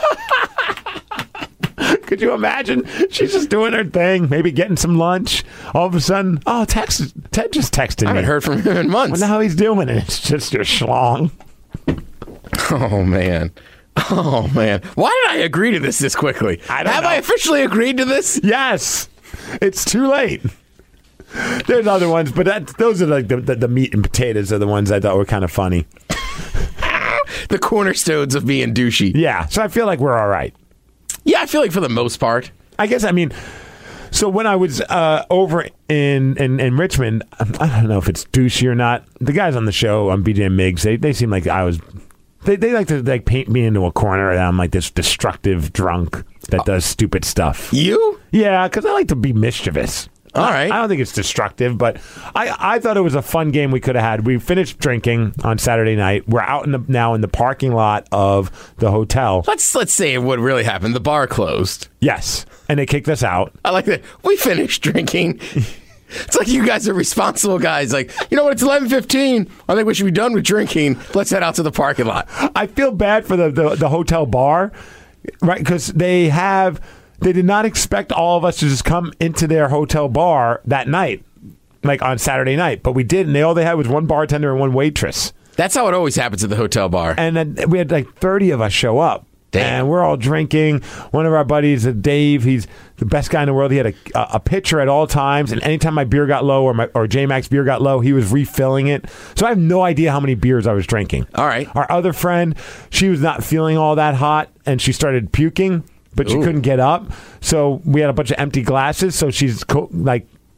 Speaker 2: Could you imagine? She's just doing her thing, maybe getting some lunch. All of a sudden, Ted just texted me.
Speaker 4: I haven't heard from him in months.
Speaker 2: Wonder how he's doing, and it's just your schlong.
Speaker 4: Oh man. Why did I agree to this quickly?
Speaker 2: I don't know.
Speaker 4: I officially agreed to this?
Speaker 2: Yes. It's too late. There's other ones, but those are like the meat and potatoes are the ones I thought were kind of funny.
Speaker 4: The cornerstones of being douchey.
Speaker 2: Yeah. So I feel like we're all right.
Speaker 4: Yeah, I feel like for the most part.
Speaker 2: I guess, so when I was over in Richmond, I don't know if it's douchey or not. The guys on the show on BJ and Miggs, they seem like I was... They like to paint me into a corner that I'm like this destructive drunk that does stupid stuff.
Speaker 4: You?
Speaker 2: Yeah, because I like to be mischievous.
Speaker 4: All right.
Speaker 2: I don't think it's destructive, but I thought it was a fun game we could have had. We finished drinking on Saturday night. We're out now in the parking lot of the hotel.
Speaker 4: Let's say what really happened. The bar closed.
Speaker 2: Yes, and they kicked us out.
Speaker 4: I like that. We finished drinking. It's like you guys are responsible guys. Like, you know what? It's 11:15. I think we should be done with drinking. Let's head out to the parking lot.
Speaker 2: I feel bad for the hotel bar, right? Because they did not expect all of us to just come into their hotel bar that night, like on Saturday night. But we did, and all they had was one bartender and one waitress.
Speaker 4: That's how it always happens at the hotel bar.
Speaker 2: And then we had like 30 of us show up.
Speaker 4: Damn.
Speaker 2: And we're all drinking. One of our buddies, Dave, he's the best guy in the world. He had a pitcher at all times, and anytime my beer got low or J-Mac's beer got low, he was refilling it. So I have no idea how many beers I was drinking.
Speaker 4: All right.
Speaker 2: Our other friend, she was not feeling all that hot, and she started puking, but she couldn't get up. So we had a bunch of empty glasses, so she's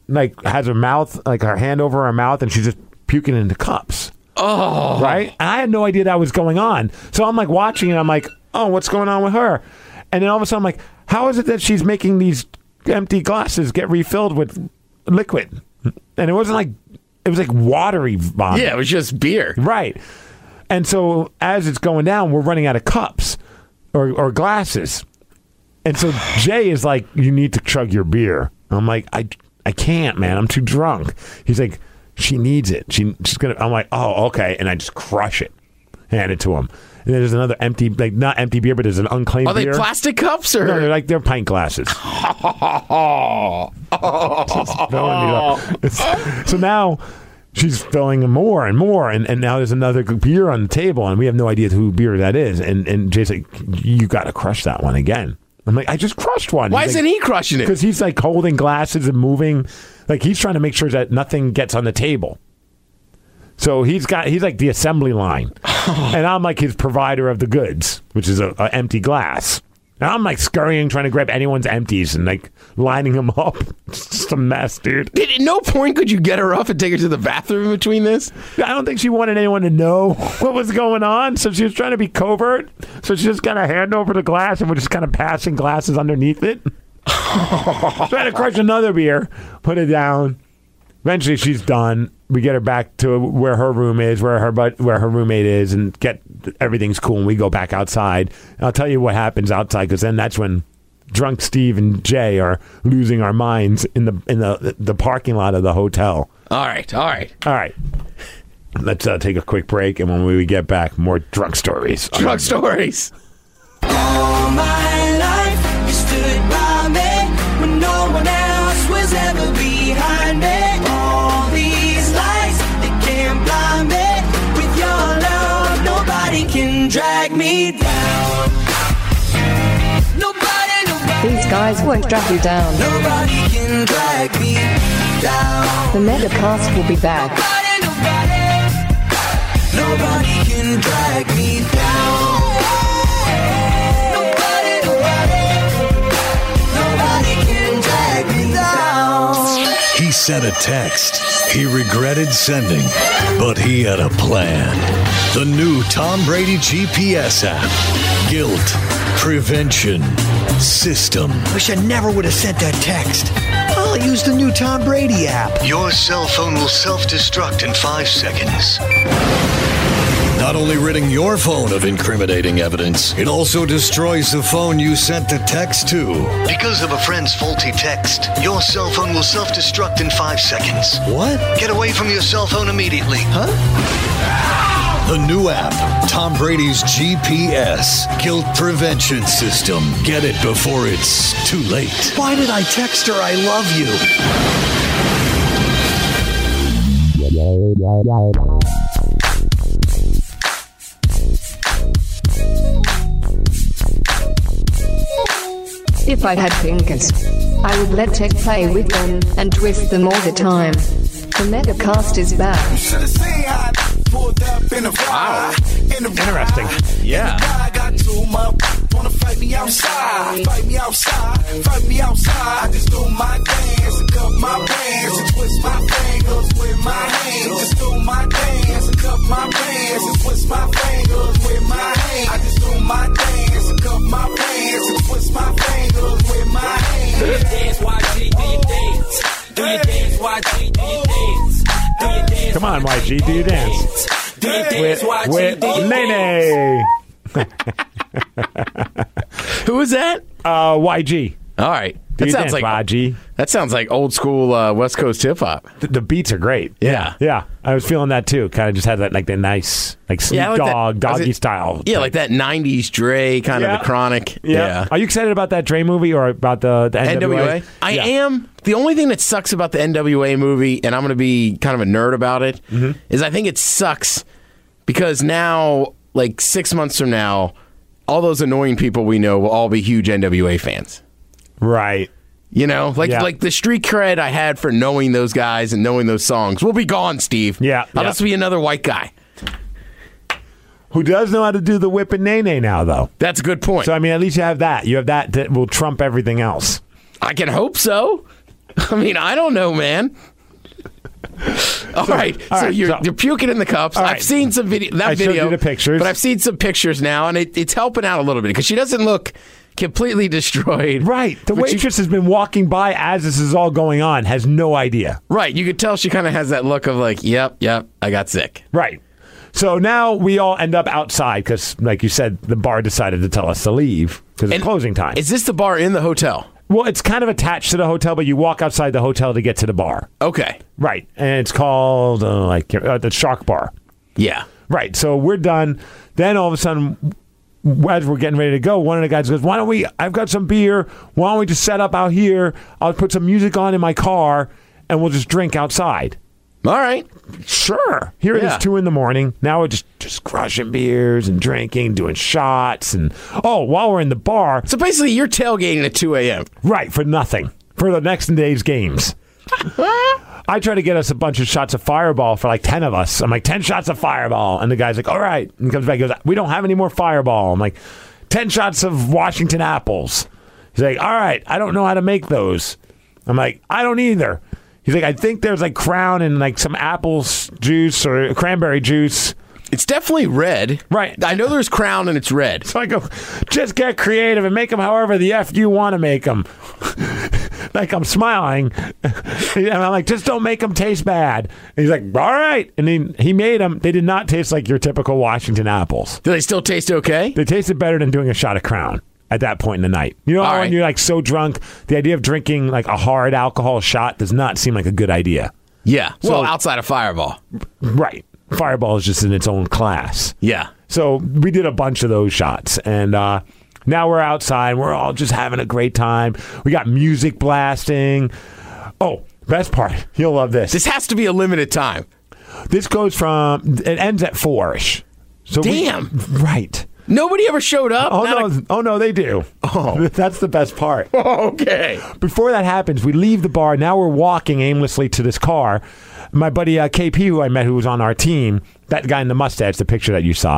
Speaker 2: like has her mouth, like her hand over her mouth, and she's just puking into cups.
Speaker 4: Oh.
Speaker 2: Right? And I had no idea that was going on. So I'm like watching and I'm like, oh, what's going on with her? And then all of a sudden I'm like, how is it that she's making these empty glasses get refilled with liquid? And it wasn't like, it was like watery vomit.
Speaker 4: Yeah, it was just beer.
Speaker 2: Right. And so as it's going down, we're running out of cups or glasses. And so Jay is like, you need to chug your beer. I'm like, I can't, man. I'm too drunk. He's like, she needs it. She's gonna. I'm like, oh, okay. And I just crush it, hand it to him. And then there's another empty, like not empty beer, but there's an unclaimed
Speaker 4: Are they
Speaker 2: beer.
Speaker 4: plastic cups or?
Speaker 2: No, they're pint glasses. Just filling me up. So now she's filling them more and more, and now there's another beer on the table, and we have no idea who beer that is. And Jay's like, you got to crush that one again. I'm like, I just crushed one.
Speaker 4: Why
Speaker 2: He's
Speaker 4: isn't
Speaker 2: like,
Speaker 4: he crushing it?
Speaker 2: Because he's like holding glasses and moving. Like he's trying to make sure that nothing gets on the table. So he's like the assembly line. And I'm like his provider of the goods, which is a empty glass. And I'm like scurrying, trying to grab anyone's empties and like lining them up. It's just a mess, dude.
Speaker 4: At no point could you get her up and take her to the bathroom in between this?
Speaker 2: I don't think she wanted anyone to know what was going on, so she was trying to be covert. So she just got a hand over the glass, and we're just kind of passing glasses underneath it. Trying to crush another beer, put it down. Eventually, she's done. We get her back to where her room is, where her roommate is, and get everything's cool. And we go back outside. And I'll tell you what happens outside, because then that's when drunk Steve and Jay are losing our minds in the parking lot of the hotel.
Speaker 4: All right.
Speaker 2: Let's take a quick break, and when we get back, more drunk stories.
Speaker 4: Drunk stories.
Speaker 5: All my life, you stood by me when no one else was ever behind me. All these lights, they can't blind me. With your love, nobody can drag me down. Nobody.
Speaker 1: These guys won't drag you down.
Speaker 5: Nobody can drag me down.
Speaker 1: The Megacast will be back.
Speaker 5: Nobody can drag me down. Nobody can drag me down.
Speaker 10: He sent a text he regretted sending, but he had a plan. The new Tom Brady GPS app. Guilt Prevention System.
Speaker 11: Wish I never would have sent that text. I'll use the new Tom Brady app.
Speaker 10: Your cell phone will self-destruct in 5 seconds. Not only ridding your phone of incriminating evidence, it also destroys the phone you sent the text to. Because of a friend's faulty text, your cell phone will self-destruct in 5 seconds.
Speaker 11: What?
Speaker 10: Get away from your cell phone immediately.
Speaker 11: Huh?
Speaker 10: The new app, Tom Brady's GPS Guilt Prevention System. Get it before it's too late.
Speaker 11: Why did I text her I love you?
Speaker 1: If I had fingers, I would let Tech play with them and twist them all the time. The Megacast is back.
Speaker 4: Wow.
Speaker 2: Interesting.
Speaker 4: Yeah.
Speaker 5: Wanna fight me outside, fight me outside, fight me outside. I just do my dance and cup my pants and twist my fingers with my hands. Just do my dance and cup my pants and twist my fingers with my hands. I just do my dance and cup my pants and twist my fingers with my hands. Do your dance, YG, do your dance. Do your dance, YG, do your dance. Do your dance.
Speaker 2: Come on, YG, do your dance.
Speaker 5: Do your dance, YG,
Speaker 2: With
Speaker 5: do your
Speaker 2: Nene.
Speaker 4: Who is that?
Speaker 2: YG.
Speaker 4: All right.
Speaker 2: Do
Speaker 4: That
Speaker 2: your
Speaker 4: sounds
Speaker 2: dance,
Speaker 4: like
Speaker 2: YG.
Speaker 4: that sounds like old school West Coast hip hop.
Speaker 2: The beats are great.
Speaker 4: Yeah.
Speaker 2: Yeah. I was feeling that too. Kind of just had that like the nice like Snoop
Speaker 4: Yeah, I like that.
Speaker 2: Dogg, doggy style.
Speaker 4: Yeah, like that 90s Dre kind
Speaker 2: Yeah.
Speaker 4: of the Chronic.
Speaker 2: Yeah. Are you excited about that Dre movie or about the NWA?
Speaker 4: I am. The only thing that sucks about the NWA movie, and I'm going to be kind of a nerd about it, is I think it sucks because now, like 6 months from now, all those annoying people we know will all be huge NWA fans.
Speaker 2: Right.
Speaker 4: You know, like the street cred I had for knowing those guys and knowing those songs will be gone, Steve.
Speaker 2: Yeah.
Speaker 4: I'll just be another white guy.
Speaker 2: Who does know how to do the whip and Nene now, though?
Speaker 4: That's a good point.
Speaker 2: So, I mean, at least you have that. You have that will trump everything else.
Speaker 4: I can hope so. I mean, I don't know, man. All right. So you're puking in the cups.
Speaker 2: Right.
Speaker 4: I've seen some video.
Speaker 2: I showed you the pictures.
Speaker 4: But I've seen some pictures now, and it's helping out a little bit because she doesn't look completely destroyed.
Speaker 2: Right. The waitress has been walking by as this is all going on, has no idea.
Speaker 4: Right. You could tell she kind of has that look of like, yep, I got sick.
Speaker 2: Right. So now we all end up outside because, like you said, the bar decided to tell us to leave because it's closing time.
Speaker 4: Is this the bar in the hotel?
Speaker 2: Well, it's kind of attached to the hotel, but you walk outside the hotel to get to the bar.
Speaker 4: Okay.
Speaker 2: Right. And it's called the Shark Bar.
Speaker 4: Yeah.
Speaker 2: Right. So we're done. Then all of a sudden, as we're getting ready to go, one of the guys goes, I've got some beer. Why don't we just set up out here? I'll put some music on in my car and we'll just drink outside.
Speaker 4: All right.
Speaker 2: Sure. Here it is 2 a.m. Now we're just crushing beers and drinking, doing shots. And while we're in the bar.
Speaker 4: So basically you're tailgating at 2 a.m.
Speaker 2: Right. For nothing. For the next day's games. I try to get us a bunch of shots of Fireball for like 10 of us. I'm like, 10 shots of Fireball. And the guy's like, all right. And he comes back and goes, we don't have any more Fireball. I'm like, 10 shots of Washington apples. He's like, all right, I don't know how to make those. I'm like, I don't either. He's like, I think there's like Crown and like some apples juice or cranberry juice.
Speaker 4: It's definitely red.
Speaker 2: Right.
Speaker 4: I know there's Crown and it's red.
Speaker 2: So I go, just get creative and make them however the F you want to make them. Like I'm smiling. And I'm like, just don't make them taste bad. And he's like, all right. And then he made them. They did not taste like your typical Washington apples.
Speaker 4: Do they still taste okay?
Speaker 2: They tasted better than doing a shot of Crown at that point in the night. You know, when you're like so drunk, the idea of drinking like a hard alcohol shot does not seem like a good idea.
Speaker 4: Yeah. Well, outside of Fireball.
Speaker 2: Right. Fireball is just in its own class.
Speaker 4: Yeah.
Speaker 2: So we did a bunch of those shots. And now we're outside. We're all just having a great time. We got music blasting. Oh, best part. You'll love this.
Speaker 4: This has to be a limited time.
Speaker 2: This goes it ends at 4-ish. So
Speaker 4: damn.
Speaker 2: Right.
Speaker 4: Nobody ever showed up?
Speaker 2: Oh, no, they do.
Speaker 4: Oh.
Speaker 2: That's the best part.
Speaker 4: Okay.
Speaker 2: Before that happens, we leave the bar. Now we're walking aimlessly to this car. My buddy KP, who I met, who was on our team, that guy in the mustache, the picture that you saw,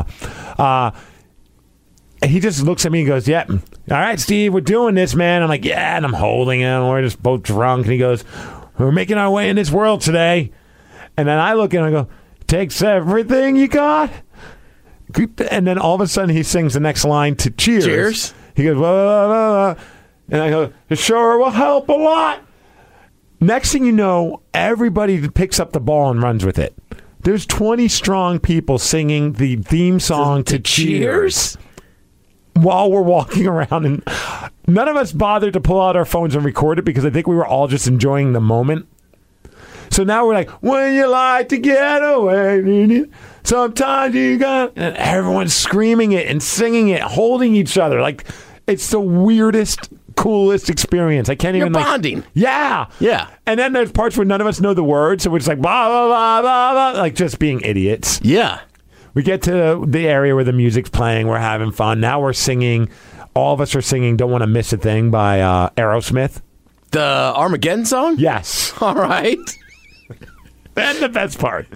Speaker 2: he just looks at me and goes, yeah, all right, Steve, we're doing this, man. I'm like, yeah, and I'm holding him. We're just both drunk. And he goes, we're making our way in this world today. And then I look at him and I go, takes everything you got. And then all of a sudden he sings the next line to Cheers.
Speaker 4: Cheers.
Speaker 2: He goes, whoa, whoa, whoa, whoa. And I go, it sure will help a lot. Next thing you know, everybody picks up the ball and runs with it. There's 20 strong people singing the theme song to Cheers while we're walking around. And none of us bothered to pull out our phones and record it because I think we were all just enjoying the moment. So now we're like, when you like to get away, sometimes you got... And everyone's screaming it and singing it, holding each other. Like, it's the weirdest, coolest experience. I can't even...
Speaker 4: You're bonding.
Speaker 2: Yeah.
Speaker 4: Yeah.
Speaker 2: And then there's parts where none of us know the words, so we're just like, blah, blah, blah, blah, blah, like just being idiots.
Speaker 4: Yeah.
Speaker 2: We get to the area where the music's playing. We're having fun. Now we're singing. All of us are singing Don't Want to Miss a Thing by Aerosmith.
Speaker 4: The Armageddon song?
Speaker 2: Yes.
Speaker 4: All right.
Speaker 2: And the best part.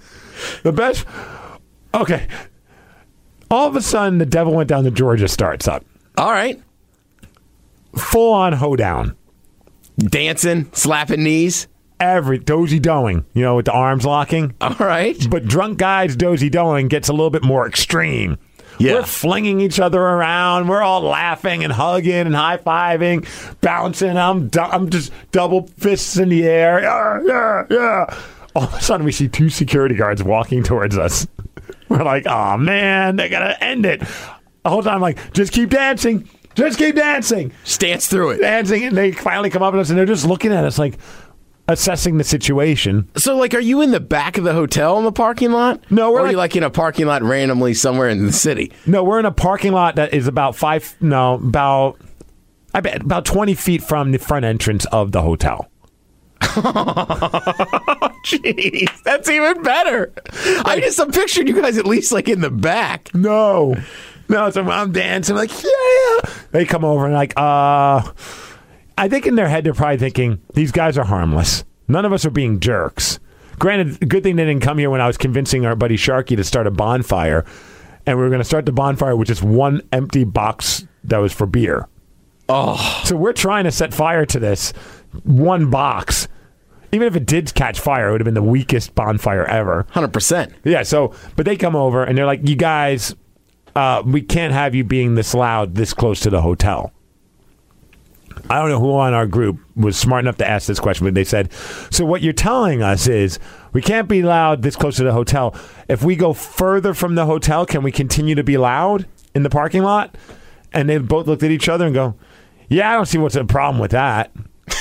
Speaker 2: Okay. All of a sudden, The Devil Went Down to Georgia starts up.
Speaker 4: All right.
Speaker 2: Full on hoedown.
Speaker 4: Dancing, slapping knees.
Speaker 2: Dozy-doing, with the arms locking.
Speaker 4: All right.
Speaker 2: But Drunk Guys dozy-doing gets a little bit more extreme.
Speaker 4: Yeah.
Speaker 2: We're flinging each other around. We're all laughing and hugging and high-fiving, bouncing. I'm just double fists in the air. Yeah. All of a sudden, we see 2 security guards walking towards us. We're like, oh, man, they got to end it. The whole time, I'm like, just keep dancing. Just keep dancing.
Speaker 4: Just dance through it.
Speaker 2: Dancing. And they finally come up at us, and they're just looking at us like assessing the situation.
Speaker 4: So, like, are you in the back of the hotel in the parking lot?
Speaker 2: No,
Speaker 4: or are you, like, in a parking lot randomly somewhere in the city?
Speaker 2: No, we're in a parking lot that is about 20 feet from the front entrance of the hotel.
Speaker 4: Jeez, that's even better. I'm picturing you guys at least like in the back.
Speaker 2: No, so I'm dancing like, yeah. They come over and like, I think in their head they're probably thinking, these guys are harmless. None of us are being jerks. Granted, good thing they didn't come here when I was convincing our buddy Sharky to start a bonfire. And we were going to start the bonfire with just one empty box that was for beer.
Speaker 4: Oh.
Speaker 2: So we're trying to set fire to this. one box. Even if it did catch fire, it would have been the weakest bonfire ever.
Speaker 4: 100%.
Speaker 2: Yeah, so, but they come over and they're like, you guys, we can't have you being this loud this close to the hotel. I don't know who on our group was smart enough to ask this question, but they said, so what you're telling us is we can't be loud this close to the hotel. If we go further from the hotel, can we continue to be loud in the parking lot? And they both looked at each other and go, yeah, I don't see what's the problem with that.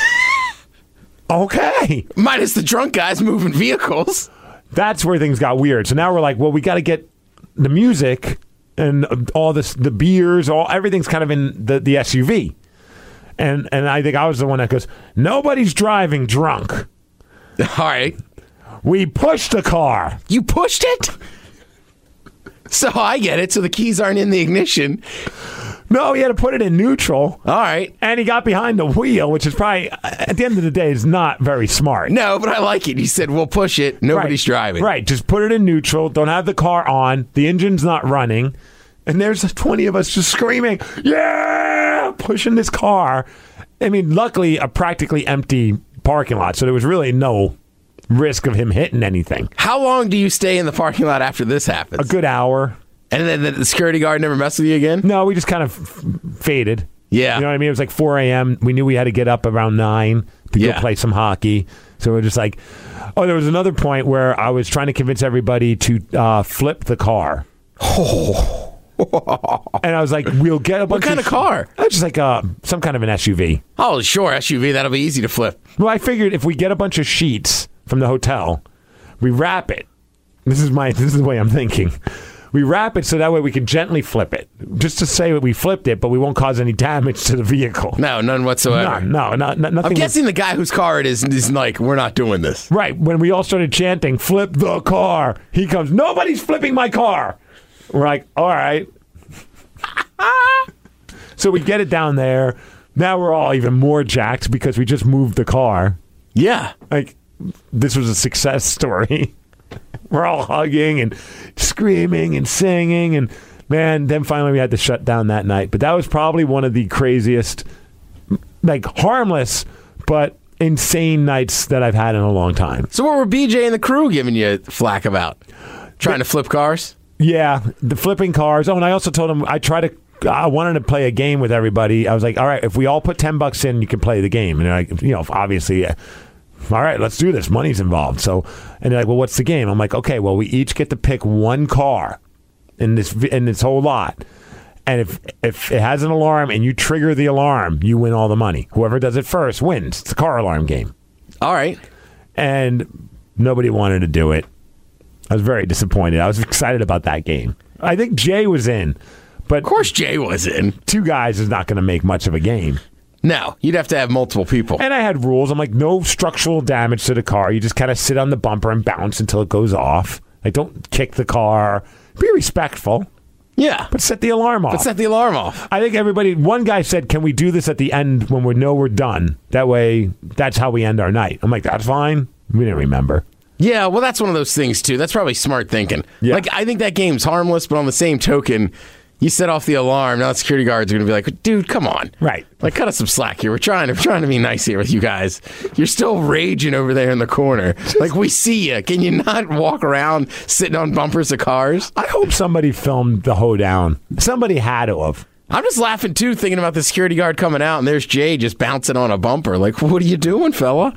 Speaker 2: Okay.
Speaker 4: Minus the drunk guys moving vehicles.
Speaker 2: That's where things got weird. So now we're like, well, we got to get the music and all this, the beers, everything's kind of in the SUV. And I think I was the one that goes, nobody's driving drunk.
Speaker 4: All right.
Speaker 2: We pushed the car.
Speaker 4: You pushed it? So I get it. So the keys aren't in the ignition.
Speaker 2: No, he had to put it in neutral.
Speaker 4: All right.
Speaker 2: And he got behind the wheel, which is probably, at the end of the day, is not very smart.
Speaker 4: No, but I like it. He said, we'll push it. Nobody's driving.
Speaker 2: Right. Just put it in neutral. Don't have the car on. The engine's not running. And there's 20 of us just screaming, yeah, pushing this car. I mean, luckily, a practically empty parking lot, so there was really no risk of him hitting anything.
Speaker 4: How long do you stay in the parking lot after this happens?
Speaker 2: A good hour.
Speaker 4: And then the security guard never messed with you again?
Speaker 2: No, we just kind of faded.
Speaker 4: Yeah.
Speaker 2: You know what I mean? It was like 4 a.m. We knew we had to get up around 9 to go play some hockey. So we're just like, oh, there was another point where I was trying to convince everybody to flip the car. And I was like, we'll get a bunch
Speaker 4: What kind of car?
Speaker 2: Just like some kind of an SUV.
Speaker 4: Oh, sure, SUV. That'll be easy to flip.
Speaker 2: Well, I figured if we get a bunch of sheets from the hotel, we wrap it. This is the way I'm thinking. We wrap it so that way we can gently flip it. Just to say that we flipped it, but we won't cause any damage to the vehicle.
Speaker 4: No, none whatsoever.
Speaker 2: No, nothing.
Speaker 4: I'm guessing the guy whose car it is like, we're not doing this.
Speaker 2: Right. When we all started chanting, flip the car, he comes, nobody's flipping my car. We're like, all right. So we get it down there. Now we're all even more jacked because we just moved the car.
Speaker 4: Yeah.
Speaker 2: Like, this was a success story. We're all hugging and screaming and singing. And, man, then finally we had to shut down that night. But that was probably one of the craziest, like, harmless but insane nights that I've had in a long time.
Speaker 4: So what were BJ and the crew giving you flack about? Trying to flip cars?
Speaker 2: Yeah, the flipping cars. Oh, and I also told them I wanted to play a game with everybody. I was like, all right, if we all put $10 in, you can play the game. And they're like, you know, obviously, all right, let's do this. Money's involved. So, and they're like, well, what's the game? I'm like, okay, well, we each get to pick one car in this whole lot. And if it has an alarm and you trigger the alarm, you win all the money. Whoever does it first wins. It's a car alarm game.
Speaker 4: All right.
Speaker 2: And nobody wanted to do it. I was very disappointed. I was excited about that game. I think Jay was in. But
Speaker 4: of course Jay was in.
Speaker 2: 2 guys is not going to make much of a game.
Speaker 4: No, you'd have to have multiple people.
Speaker 2: And I had rules. I'm like, no structural damage to the car. You just kind of sit on the bumper and bounce until it goes off. Like, don't kick the car. Be respectful.
Speaker 4: Yeah.
Speaker 2: But set the alarm off. I think one guy said, can we do this at the end when we know we're done? That way, that's how we end our night. I'm like, that's fine. We didn't remember.
Speaker 4: Yeah, well, that's one of those things, too. That's probably smart thinking.
Speaker 2: Yeah.
Speaker 4: Like, I think that game's harmless, but on the same token, you set off the alarm, now the security guards are going to be like, dude, come on.
Speaker 2: Right.
Speaker 4: Like, cut us some slack here. We're trying to be nice here with you guys. You're still raging over there in the corner. Like, we see you. Can you not walk around sitting on bumpers of cars?
Speaker 2: I hope somebody filmed the hoedown. Somebody had to have.
Speaker 4: I'm just laughing, too, thinking about the security guard coming out, and there's Jay just bouncing on a bumper. Like, what are you doing, fella?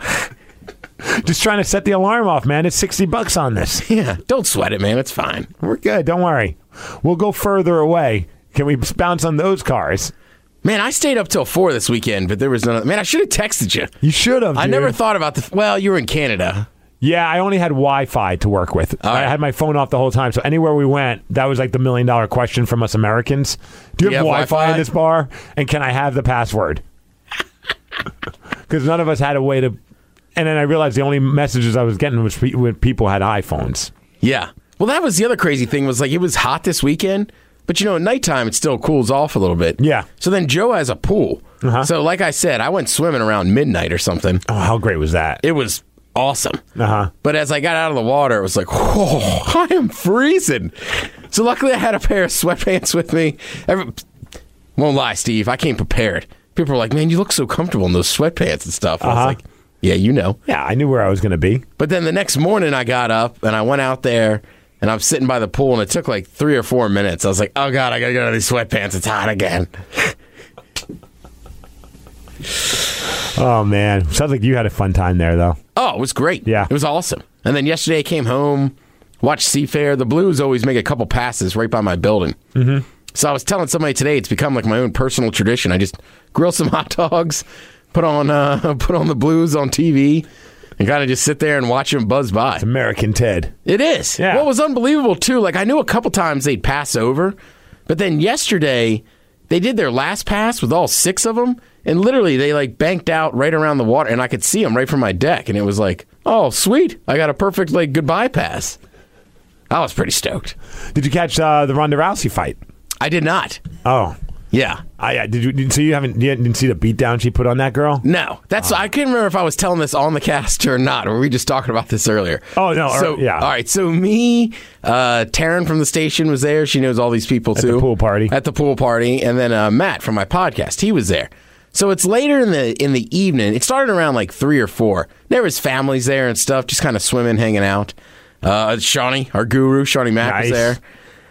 Speaker 2: Just trying to set the alarm off, man. It's $60 on this.
Speaker 4: Yeah, don't sweat it, man. It's fine.
Speaker 2: We're good. Don't worry. We'll go further away. Can we bounce on those cars?
Speaker 4: Man, I stayed up till 4 this weekend, but there was none. Man, I should have texted you.
Speaker 2: You should have.
Speaker 4: I never thought about well, you were in Canada.
Speaker 2: Yeah, I only had Wi-Fi to work with. I had my phone off the whole time, so anywhere we went, that was like the $1 million question from us Americans. Do you have Wi-Fi in this bar? And can I have the password? Because none of us had a way to... And then I realized the only messages I was getting was when people had iPhones.
Speaker 4: Yeah. Well, that was the other crazy thing was like it was hot this weekend, but you know, at nighttime it still cools off a little bit.
Speaker 2: Yeah.
Speaker 4: So then Joe has a pool.
Speaker 2: Uh-huh.
Speaker 4: So like I said, I went swimming around midnight or something.
Speaker 2: Oh, how great was that?
Speaker 4: It was awesome.
Speaker 2: Uh-huh.
Speaker 4: But as I got out of the water, it was like, whoa, I am freezing. So luckily I had a pair of sweatpants with me. Won't lie, Steve, I came prepared. people were like, man, you look so comfortable in those sweatpants and stuff. And I was like, yeah, you know.
Speaker 2: Yeah, I knew where I was going to be.
Speaker 4: But then the next morning I got up and I went out there and I'm sitting by the pool and it took like 3 or 4 minutes. I was like, oh, God, I got to get out of these sweatpants. It's hot again.
Speaker 2: Oh, man. Sounds like you had a fun time there, though.
Speaker 4: Oh, it was great.
Speaker 2: Yeah.
Speaker 4: It was awesome. And then yesterday I came home, watched Seafair. The Blues always make a couple passes right by my building.
Speaker 2: Mm-hmm.
Speaker 4: So I was telling somebody today it's become like my own personal tradition. I just grill some hot dogs, put on the Blues on TV, and kind of just sit there and watch them buzz by.
Speaker 2: It's American Ted.
Speaker 4: It is.
Speaker 2: Yeah.
Speaker 4: What was unbelievable, too, like I knew a couple times they'd pass over, but then yesterday they did their last pass with all 6 of them, and literally they like banked out right around the water, and I could see them right from my deck, and it was like, oh, sweet. I got a perfect like goodbye pass. I was pretty stoked.
Speaker 2: Did you catch the Ronda Rousey fight?
Speaker 4: I did not.
Speaker 2: Oh.
Speaker 4: Yeah.
Speaker 2: Did you? So you didn't see the beatdown she put on that girl?
Speaker 4: No. I couldn't remember if I was telling this on the cast or not, or were we just talking about this earlier?
Speaker 2: Oh, no.
Speaker 4: So,
Speaker 2: yeah.
Speaker 4: All right. So me, Taryn from the station was there. She knows all these people, too.
Speaker 2: At the pool party.
Speaker 4: And then Matt from my podcast, he was there. So it's later in the evening. It started around like 3 or 4. There was families there and stuff, just kind of swimming, hanging out. Shawnee, our guru, Shawnee Mack, was there.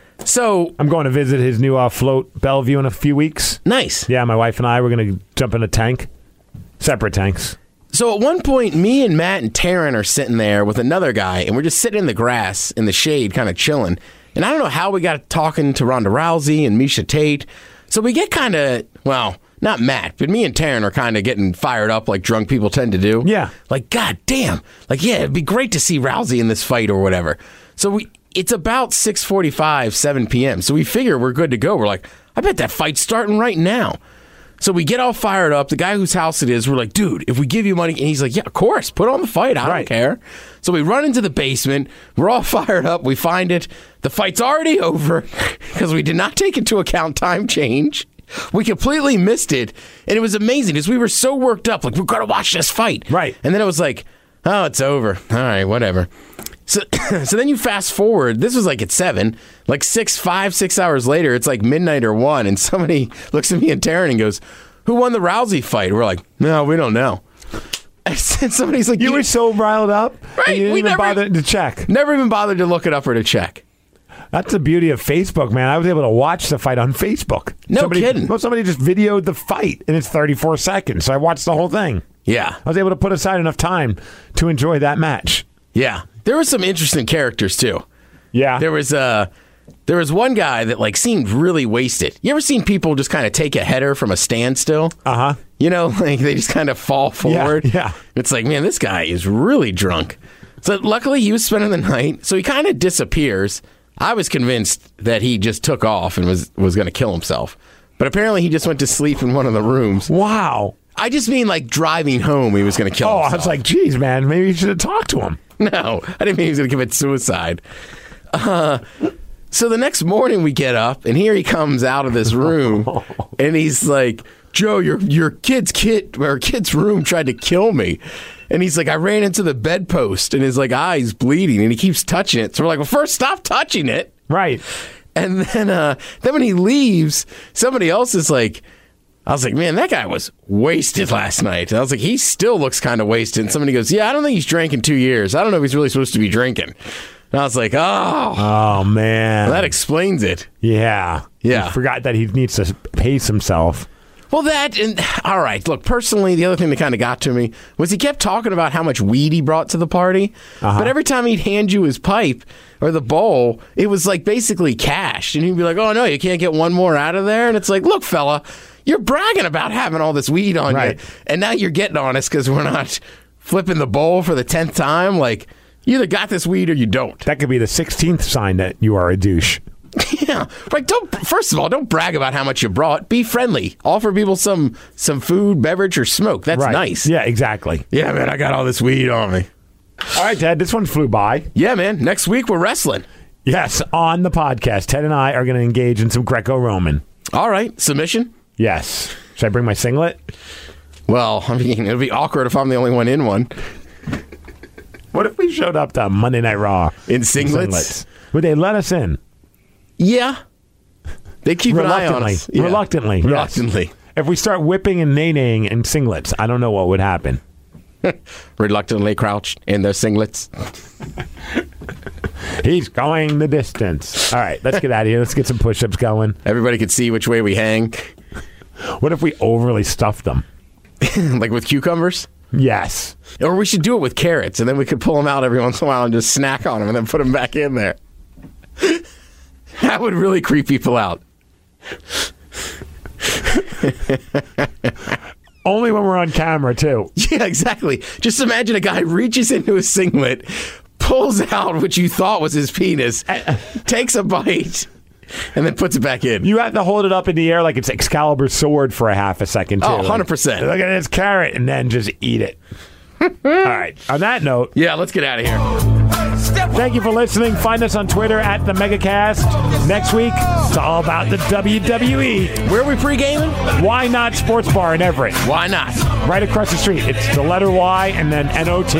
Speaker 4: So
Speaker 2: I'm going to visit his new float, Bellevue, in a few weeks.
Speaker 4: Nice.
Speaker 2: Yeah, my wife and I, we're going to jump in a tank. Separate tanks.
Speaker 4: So at one point, me and Matt and Taryn are sitting there with another guy, and we're just sitting in the grass in the shade, kind of chilling. And I don't know how we got talking to Ronda Rousey and Misha Tate. So we get kind of, well, not Matt, but me and Taryn are kind of getting fired up like drunk people tend to do.
Speaker 2: Yeah.
Speaker 4: Like, God damn. Like, yeah, it'd be great to see Rousey in this fight or whatever. So it's about 6:45, 7 p.m. So we figure we're good to go. We're like, I bet that fight's starting right now. So we get all fired up. The guy whose house it is, we're like, dude, if we give you money, and he's like, yeah, of course, put on the fight. I don't care. So we run into the basement. We're all fired up. We find it. The fight's already over because we did not take into account time change. We completely missed it. And it was amazing because we were so worked up. Like, we've got to watch this fight.
Speaker 2: Right.
Speaker 4: And then it was like, oh, it's over. All right, whatever. So then you fast forward. This was like at 7, like 6 hours later. It's like midnight or 1, and somebody looks at me and Taryn and goes, "Who won the Rousey fight?" We're like, "No, we don't know." And somebody's like,
Speaker 2: "You were so riled up,
Speaker 4: right?
Speaker 2: You didn't even bother to check.
Speaker 4: Never even bothered to look it up or to check."
Speaker 2: That's the beauty of Facebook, man. I was able to watch the fight on Facebook.
Speaker 4: No kidding.
Speaker 2: Well, somebody just videoed the fight, and it's 34 seconds, so I watched the whole thing.
Speaker 4: Yeah,
Speaker 2: I was able to put aside enough time to enjoy that match.
Speaker 4: Yeah. There were some interesting characters, too.
Speaker 2: Yeah.
Speaker 4: There was one guy that, like, seemed really wasted. You ever seen people just kind of take a header from a standstill?
Speaker 2: Uh-huh.
Speaker 4: You know, like, they just kind of fall forward.
Speaker 2: Yeah.
Speaker 4: It's like, man, this guy is really drunk. So, luckily, he was spending the night, so he kind of disappears. I was convinced that he just took off and was going to kill himself. But apparently, he just went to sleep in one of the rooms.
Speaker 2: Wow.
Speaker 4: I just mean, like, driving home, he was going to kill himself.
Speaker 2: I was like, geez, man, maybe you should have talked to him.
Speaker 4: No, I didn't mean he was going to commit suicide. So the next morning we get up, and here he comes out of this room, and he's like, "Joe, your kid's room tried to kill me." And he's like, "I ran into the bedpost, and his like eye's bleeding, and he keeps touching it." So we're like, "Well, first stop touching it."
Speaker 2: Right.
Speaker 4: And then when he leaves, somebody else is like, I was like, man, that guy was wasted last night. And I was like, he still looks kind of wasted. And somebody goes, yeah, I don't think he's drank in 2 years. I don't know if he's really supposed to be drinking. And I was like,
Speaker 2: oh man.
Speaker 4: Well, that explains it.
Speaker 2: Yeah.
Speaker 4: Yeah.
Speaker 2: He forgot that he needs to pace himself.
Speaker 4: Well, all right, look, personally, the other thing that kind of got to me was he kept talking about how much weed he brought to the party. Uh-huh. But every time he'd hand you his pipe or the bowl, it was like basically cash. And he'd be like, oh, no, you can't get one more out of there. And it's like, look, fella, you're bragging about having all this weed on you. And now you're getting on us because we're not flipping the bowl for the 10th time. Like, you either got this weed or you don't.
Speaker 2: That could be the 16th sign that you are a douche.
Speaker 4: Yeah, like first of all, don't brag about how much you brought. Be friendly. Offer people some food, beverage, or smoke. That's nice.
Speaker 2: Yeah, exactly.
Speaker 4: Yeah, man, I got all this weed on me.
Speaker 2: All right, Ted, this one flew by.
Speaker 4: Yeah, man. Next week we're wrestling.
Speaker 2: Yes, on the podcast, Ted and I are going to engage in some Greco-Roman.
Speaker 4: All right, submission.
Speaker 2: Yes. Should I bring my singlet?
Speaker 4: Well, I mean, it'll be awkward if I'm the only one in one.
Speaker 2: What if we showed up to Monday Night Raw
Speaker 4: in singlets?
Speaker 2: Would they let us in?
Speaker 4: Yeah. They keep an eye on us. Yeah.
Speaker 2: Reluctantly.
Speaker 4: Reluctantly.
Speaker 2: Yes. If we start whipping and nay-naying in singlets, I don't know what would happen.
Speaker 4: Reluctantly crouch in their singlets.
Speaker 2: He's going the distance. All right, let's get out of here. Let's get some push-ups going.
Speaker 4: Everybody can see which way we hang.
Speaker 2: What if we overly stuff them?
Speaker 4: Like with cucumbers?
Speaker 2: Yes.
Speaker 4: Or we should do it with carrots, and then we could pull them out every once in a while and just snack on them and then put them back in there. That would really creep people out.
Speaker 2: Only when we're on camera, too.
Speaker 4: Yeah, exactly. Just imagine a guy reaches into his singlet, pulls out what you thought was his penis, takes a bite, and then puts it back in.
Speaker 2: You have to hold it up in the air like it's Excalibur's sword for a half a second, too.
Speaker 4: Oh, 100%.
Speaker 2: Look at this carrot, and then just eat it. All right. On that note.
Speaker 4: Yeah, let's get out of here.
Speaker 2: Thank you for listening. Find us on Twitter at the Megacast. Next week, it's all about the WWE.
Speaker 4: Where are we pre-gaming?
Speaker 2: Why Not Sports Bar in Everett.
Speaker 4: Why not?
Speaker 2: Right across the street. It's the letter Y and then N-O-T.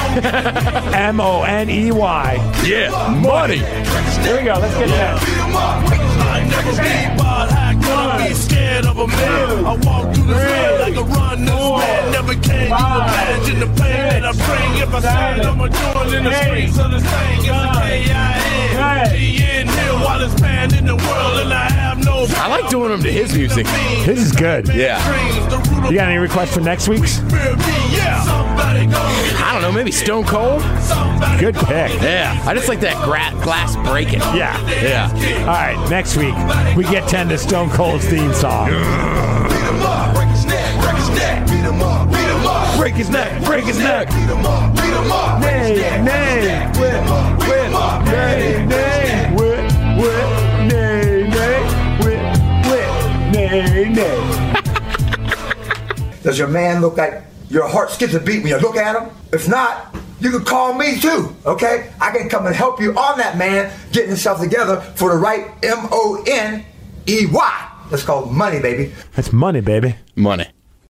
Speaker 2: M-O-N-E-Y.
Speaker 4: Yeah, money.
Speaker 2: Here we go. Let's get that.
Speaker 3: Be scared of a man. I walk through the street like a runner's man. Never can you imagine the pain that I bring if I stand on my joint in the streets of the same. It's a K-I-N. Here while it's banned in the world and I have no.
Speaker 4: I like doing them to his music.
Speaker 2: This is good.
Speaker 4: Yeah.
Speaker 2: You got any requests for next week's?
Speaker 4: I don't know, maybe Stone Cold?
Speaker 2: Good pick.
Speaker 4: Yeah. I just like that glass breaking.
Speaker 2: Yeah.
Speaker 4: Yeah.
Speaker 2: All right, next week, we get 10 to Stone Cold's theme song.
Speaker 3: Break his neck, break his neck, beat him up, beat him up.
Speaker 2: Break his neck, break his neck.
Speaker 3: Beat him up, beat him up.
Speaker 2: Nay, nay, whip, whip, nay, nay, whip, whip, nay, nay, whip, whip, nay, nay.
Speaker 9: Does your man look like your heart skips a beat when you look at him? If not, you can call me too, okay? I can come and help you on that man getting himself together for the right M-O-N-E-Y. That's called money, baby.
Speaker 2: That's money, baby.
Speaker 4: Money.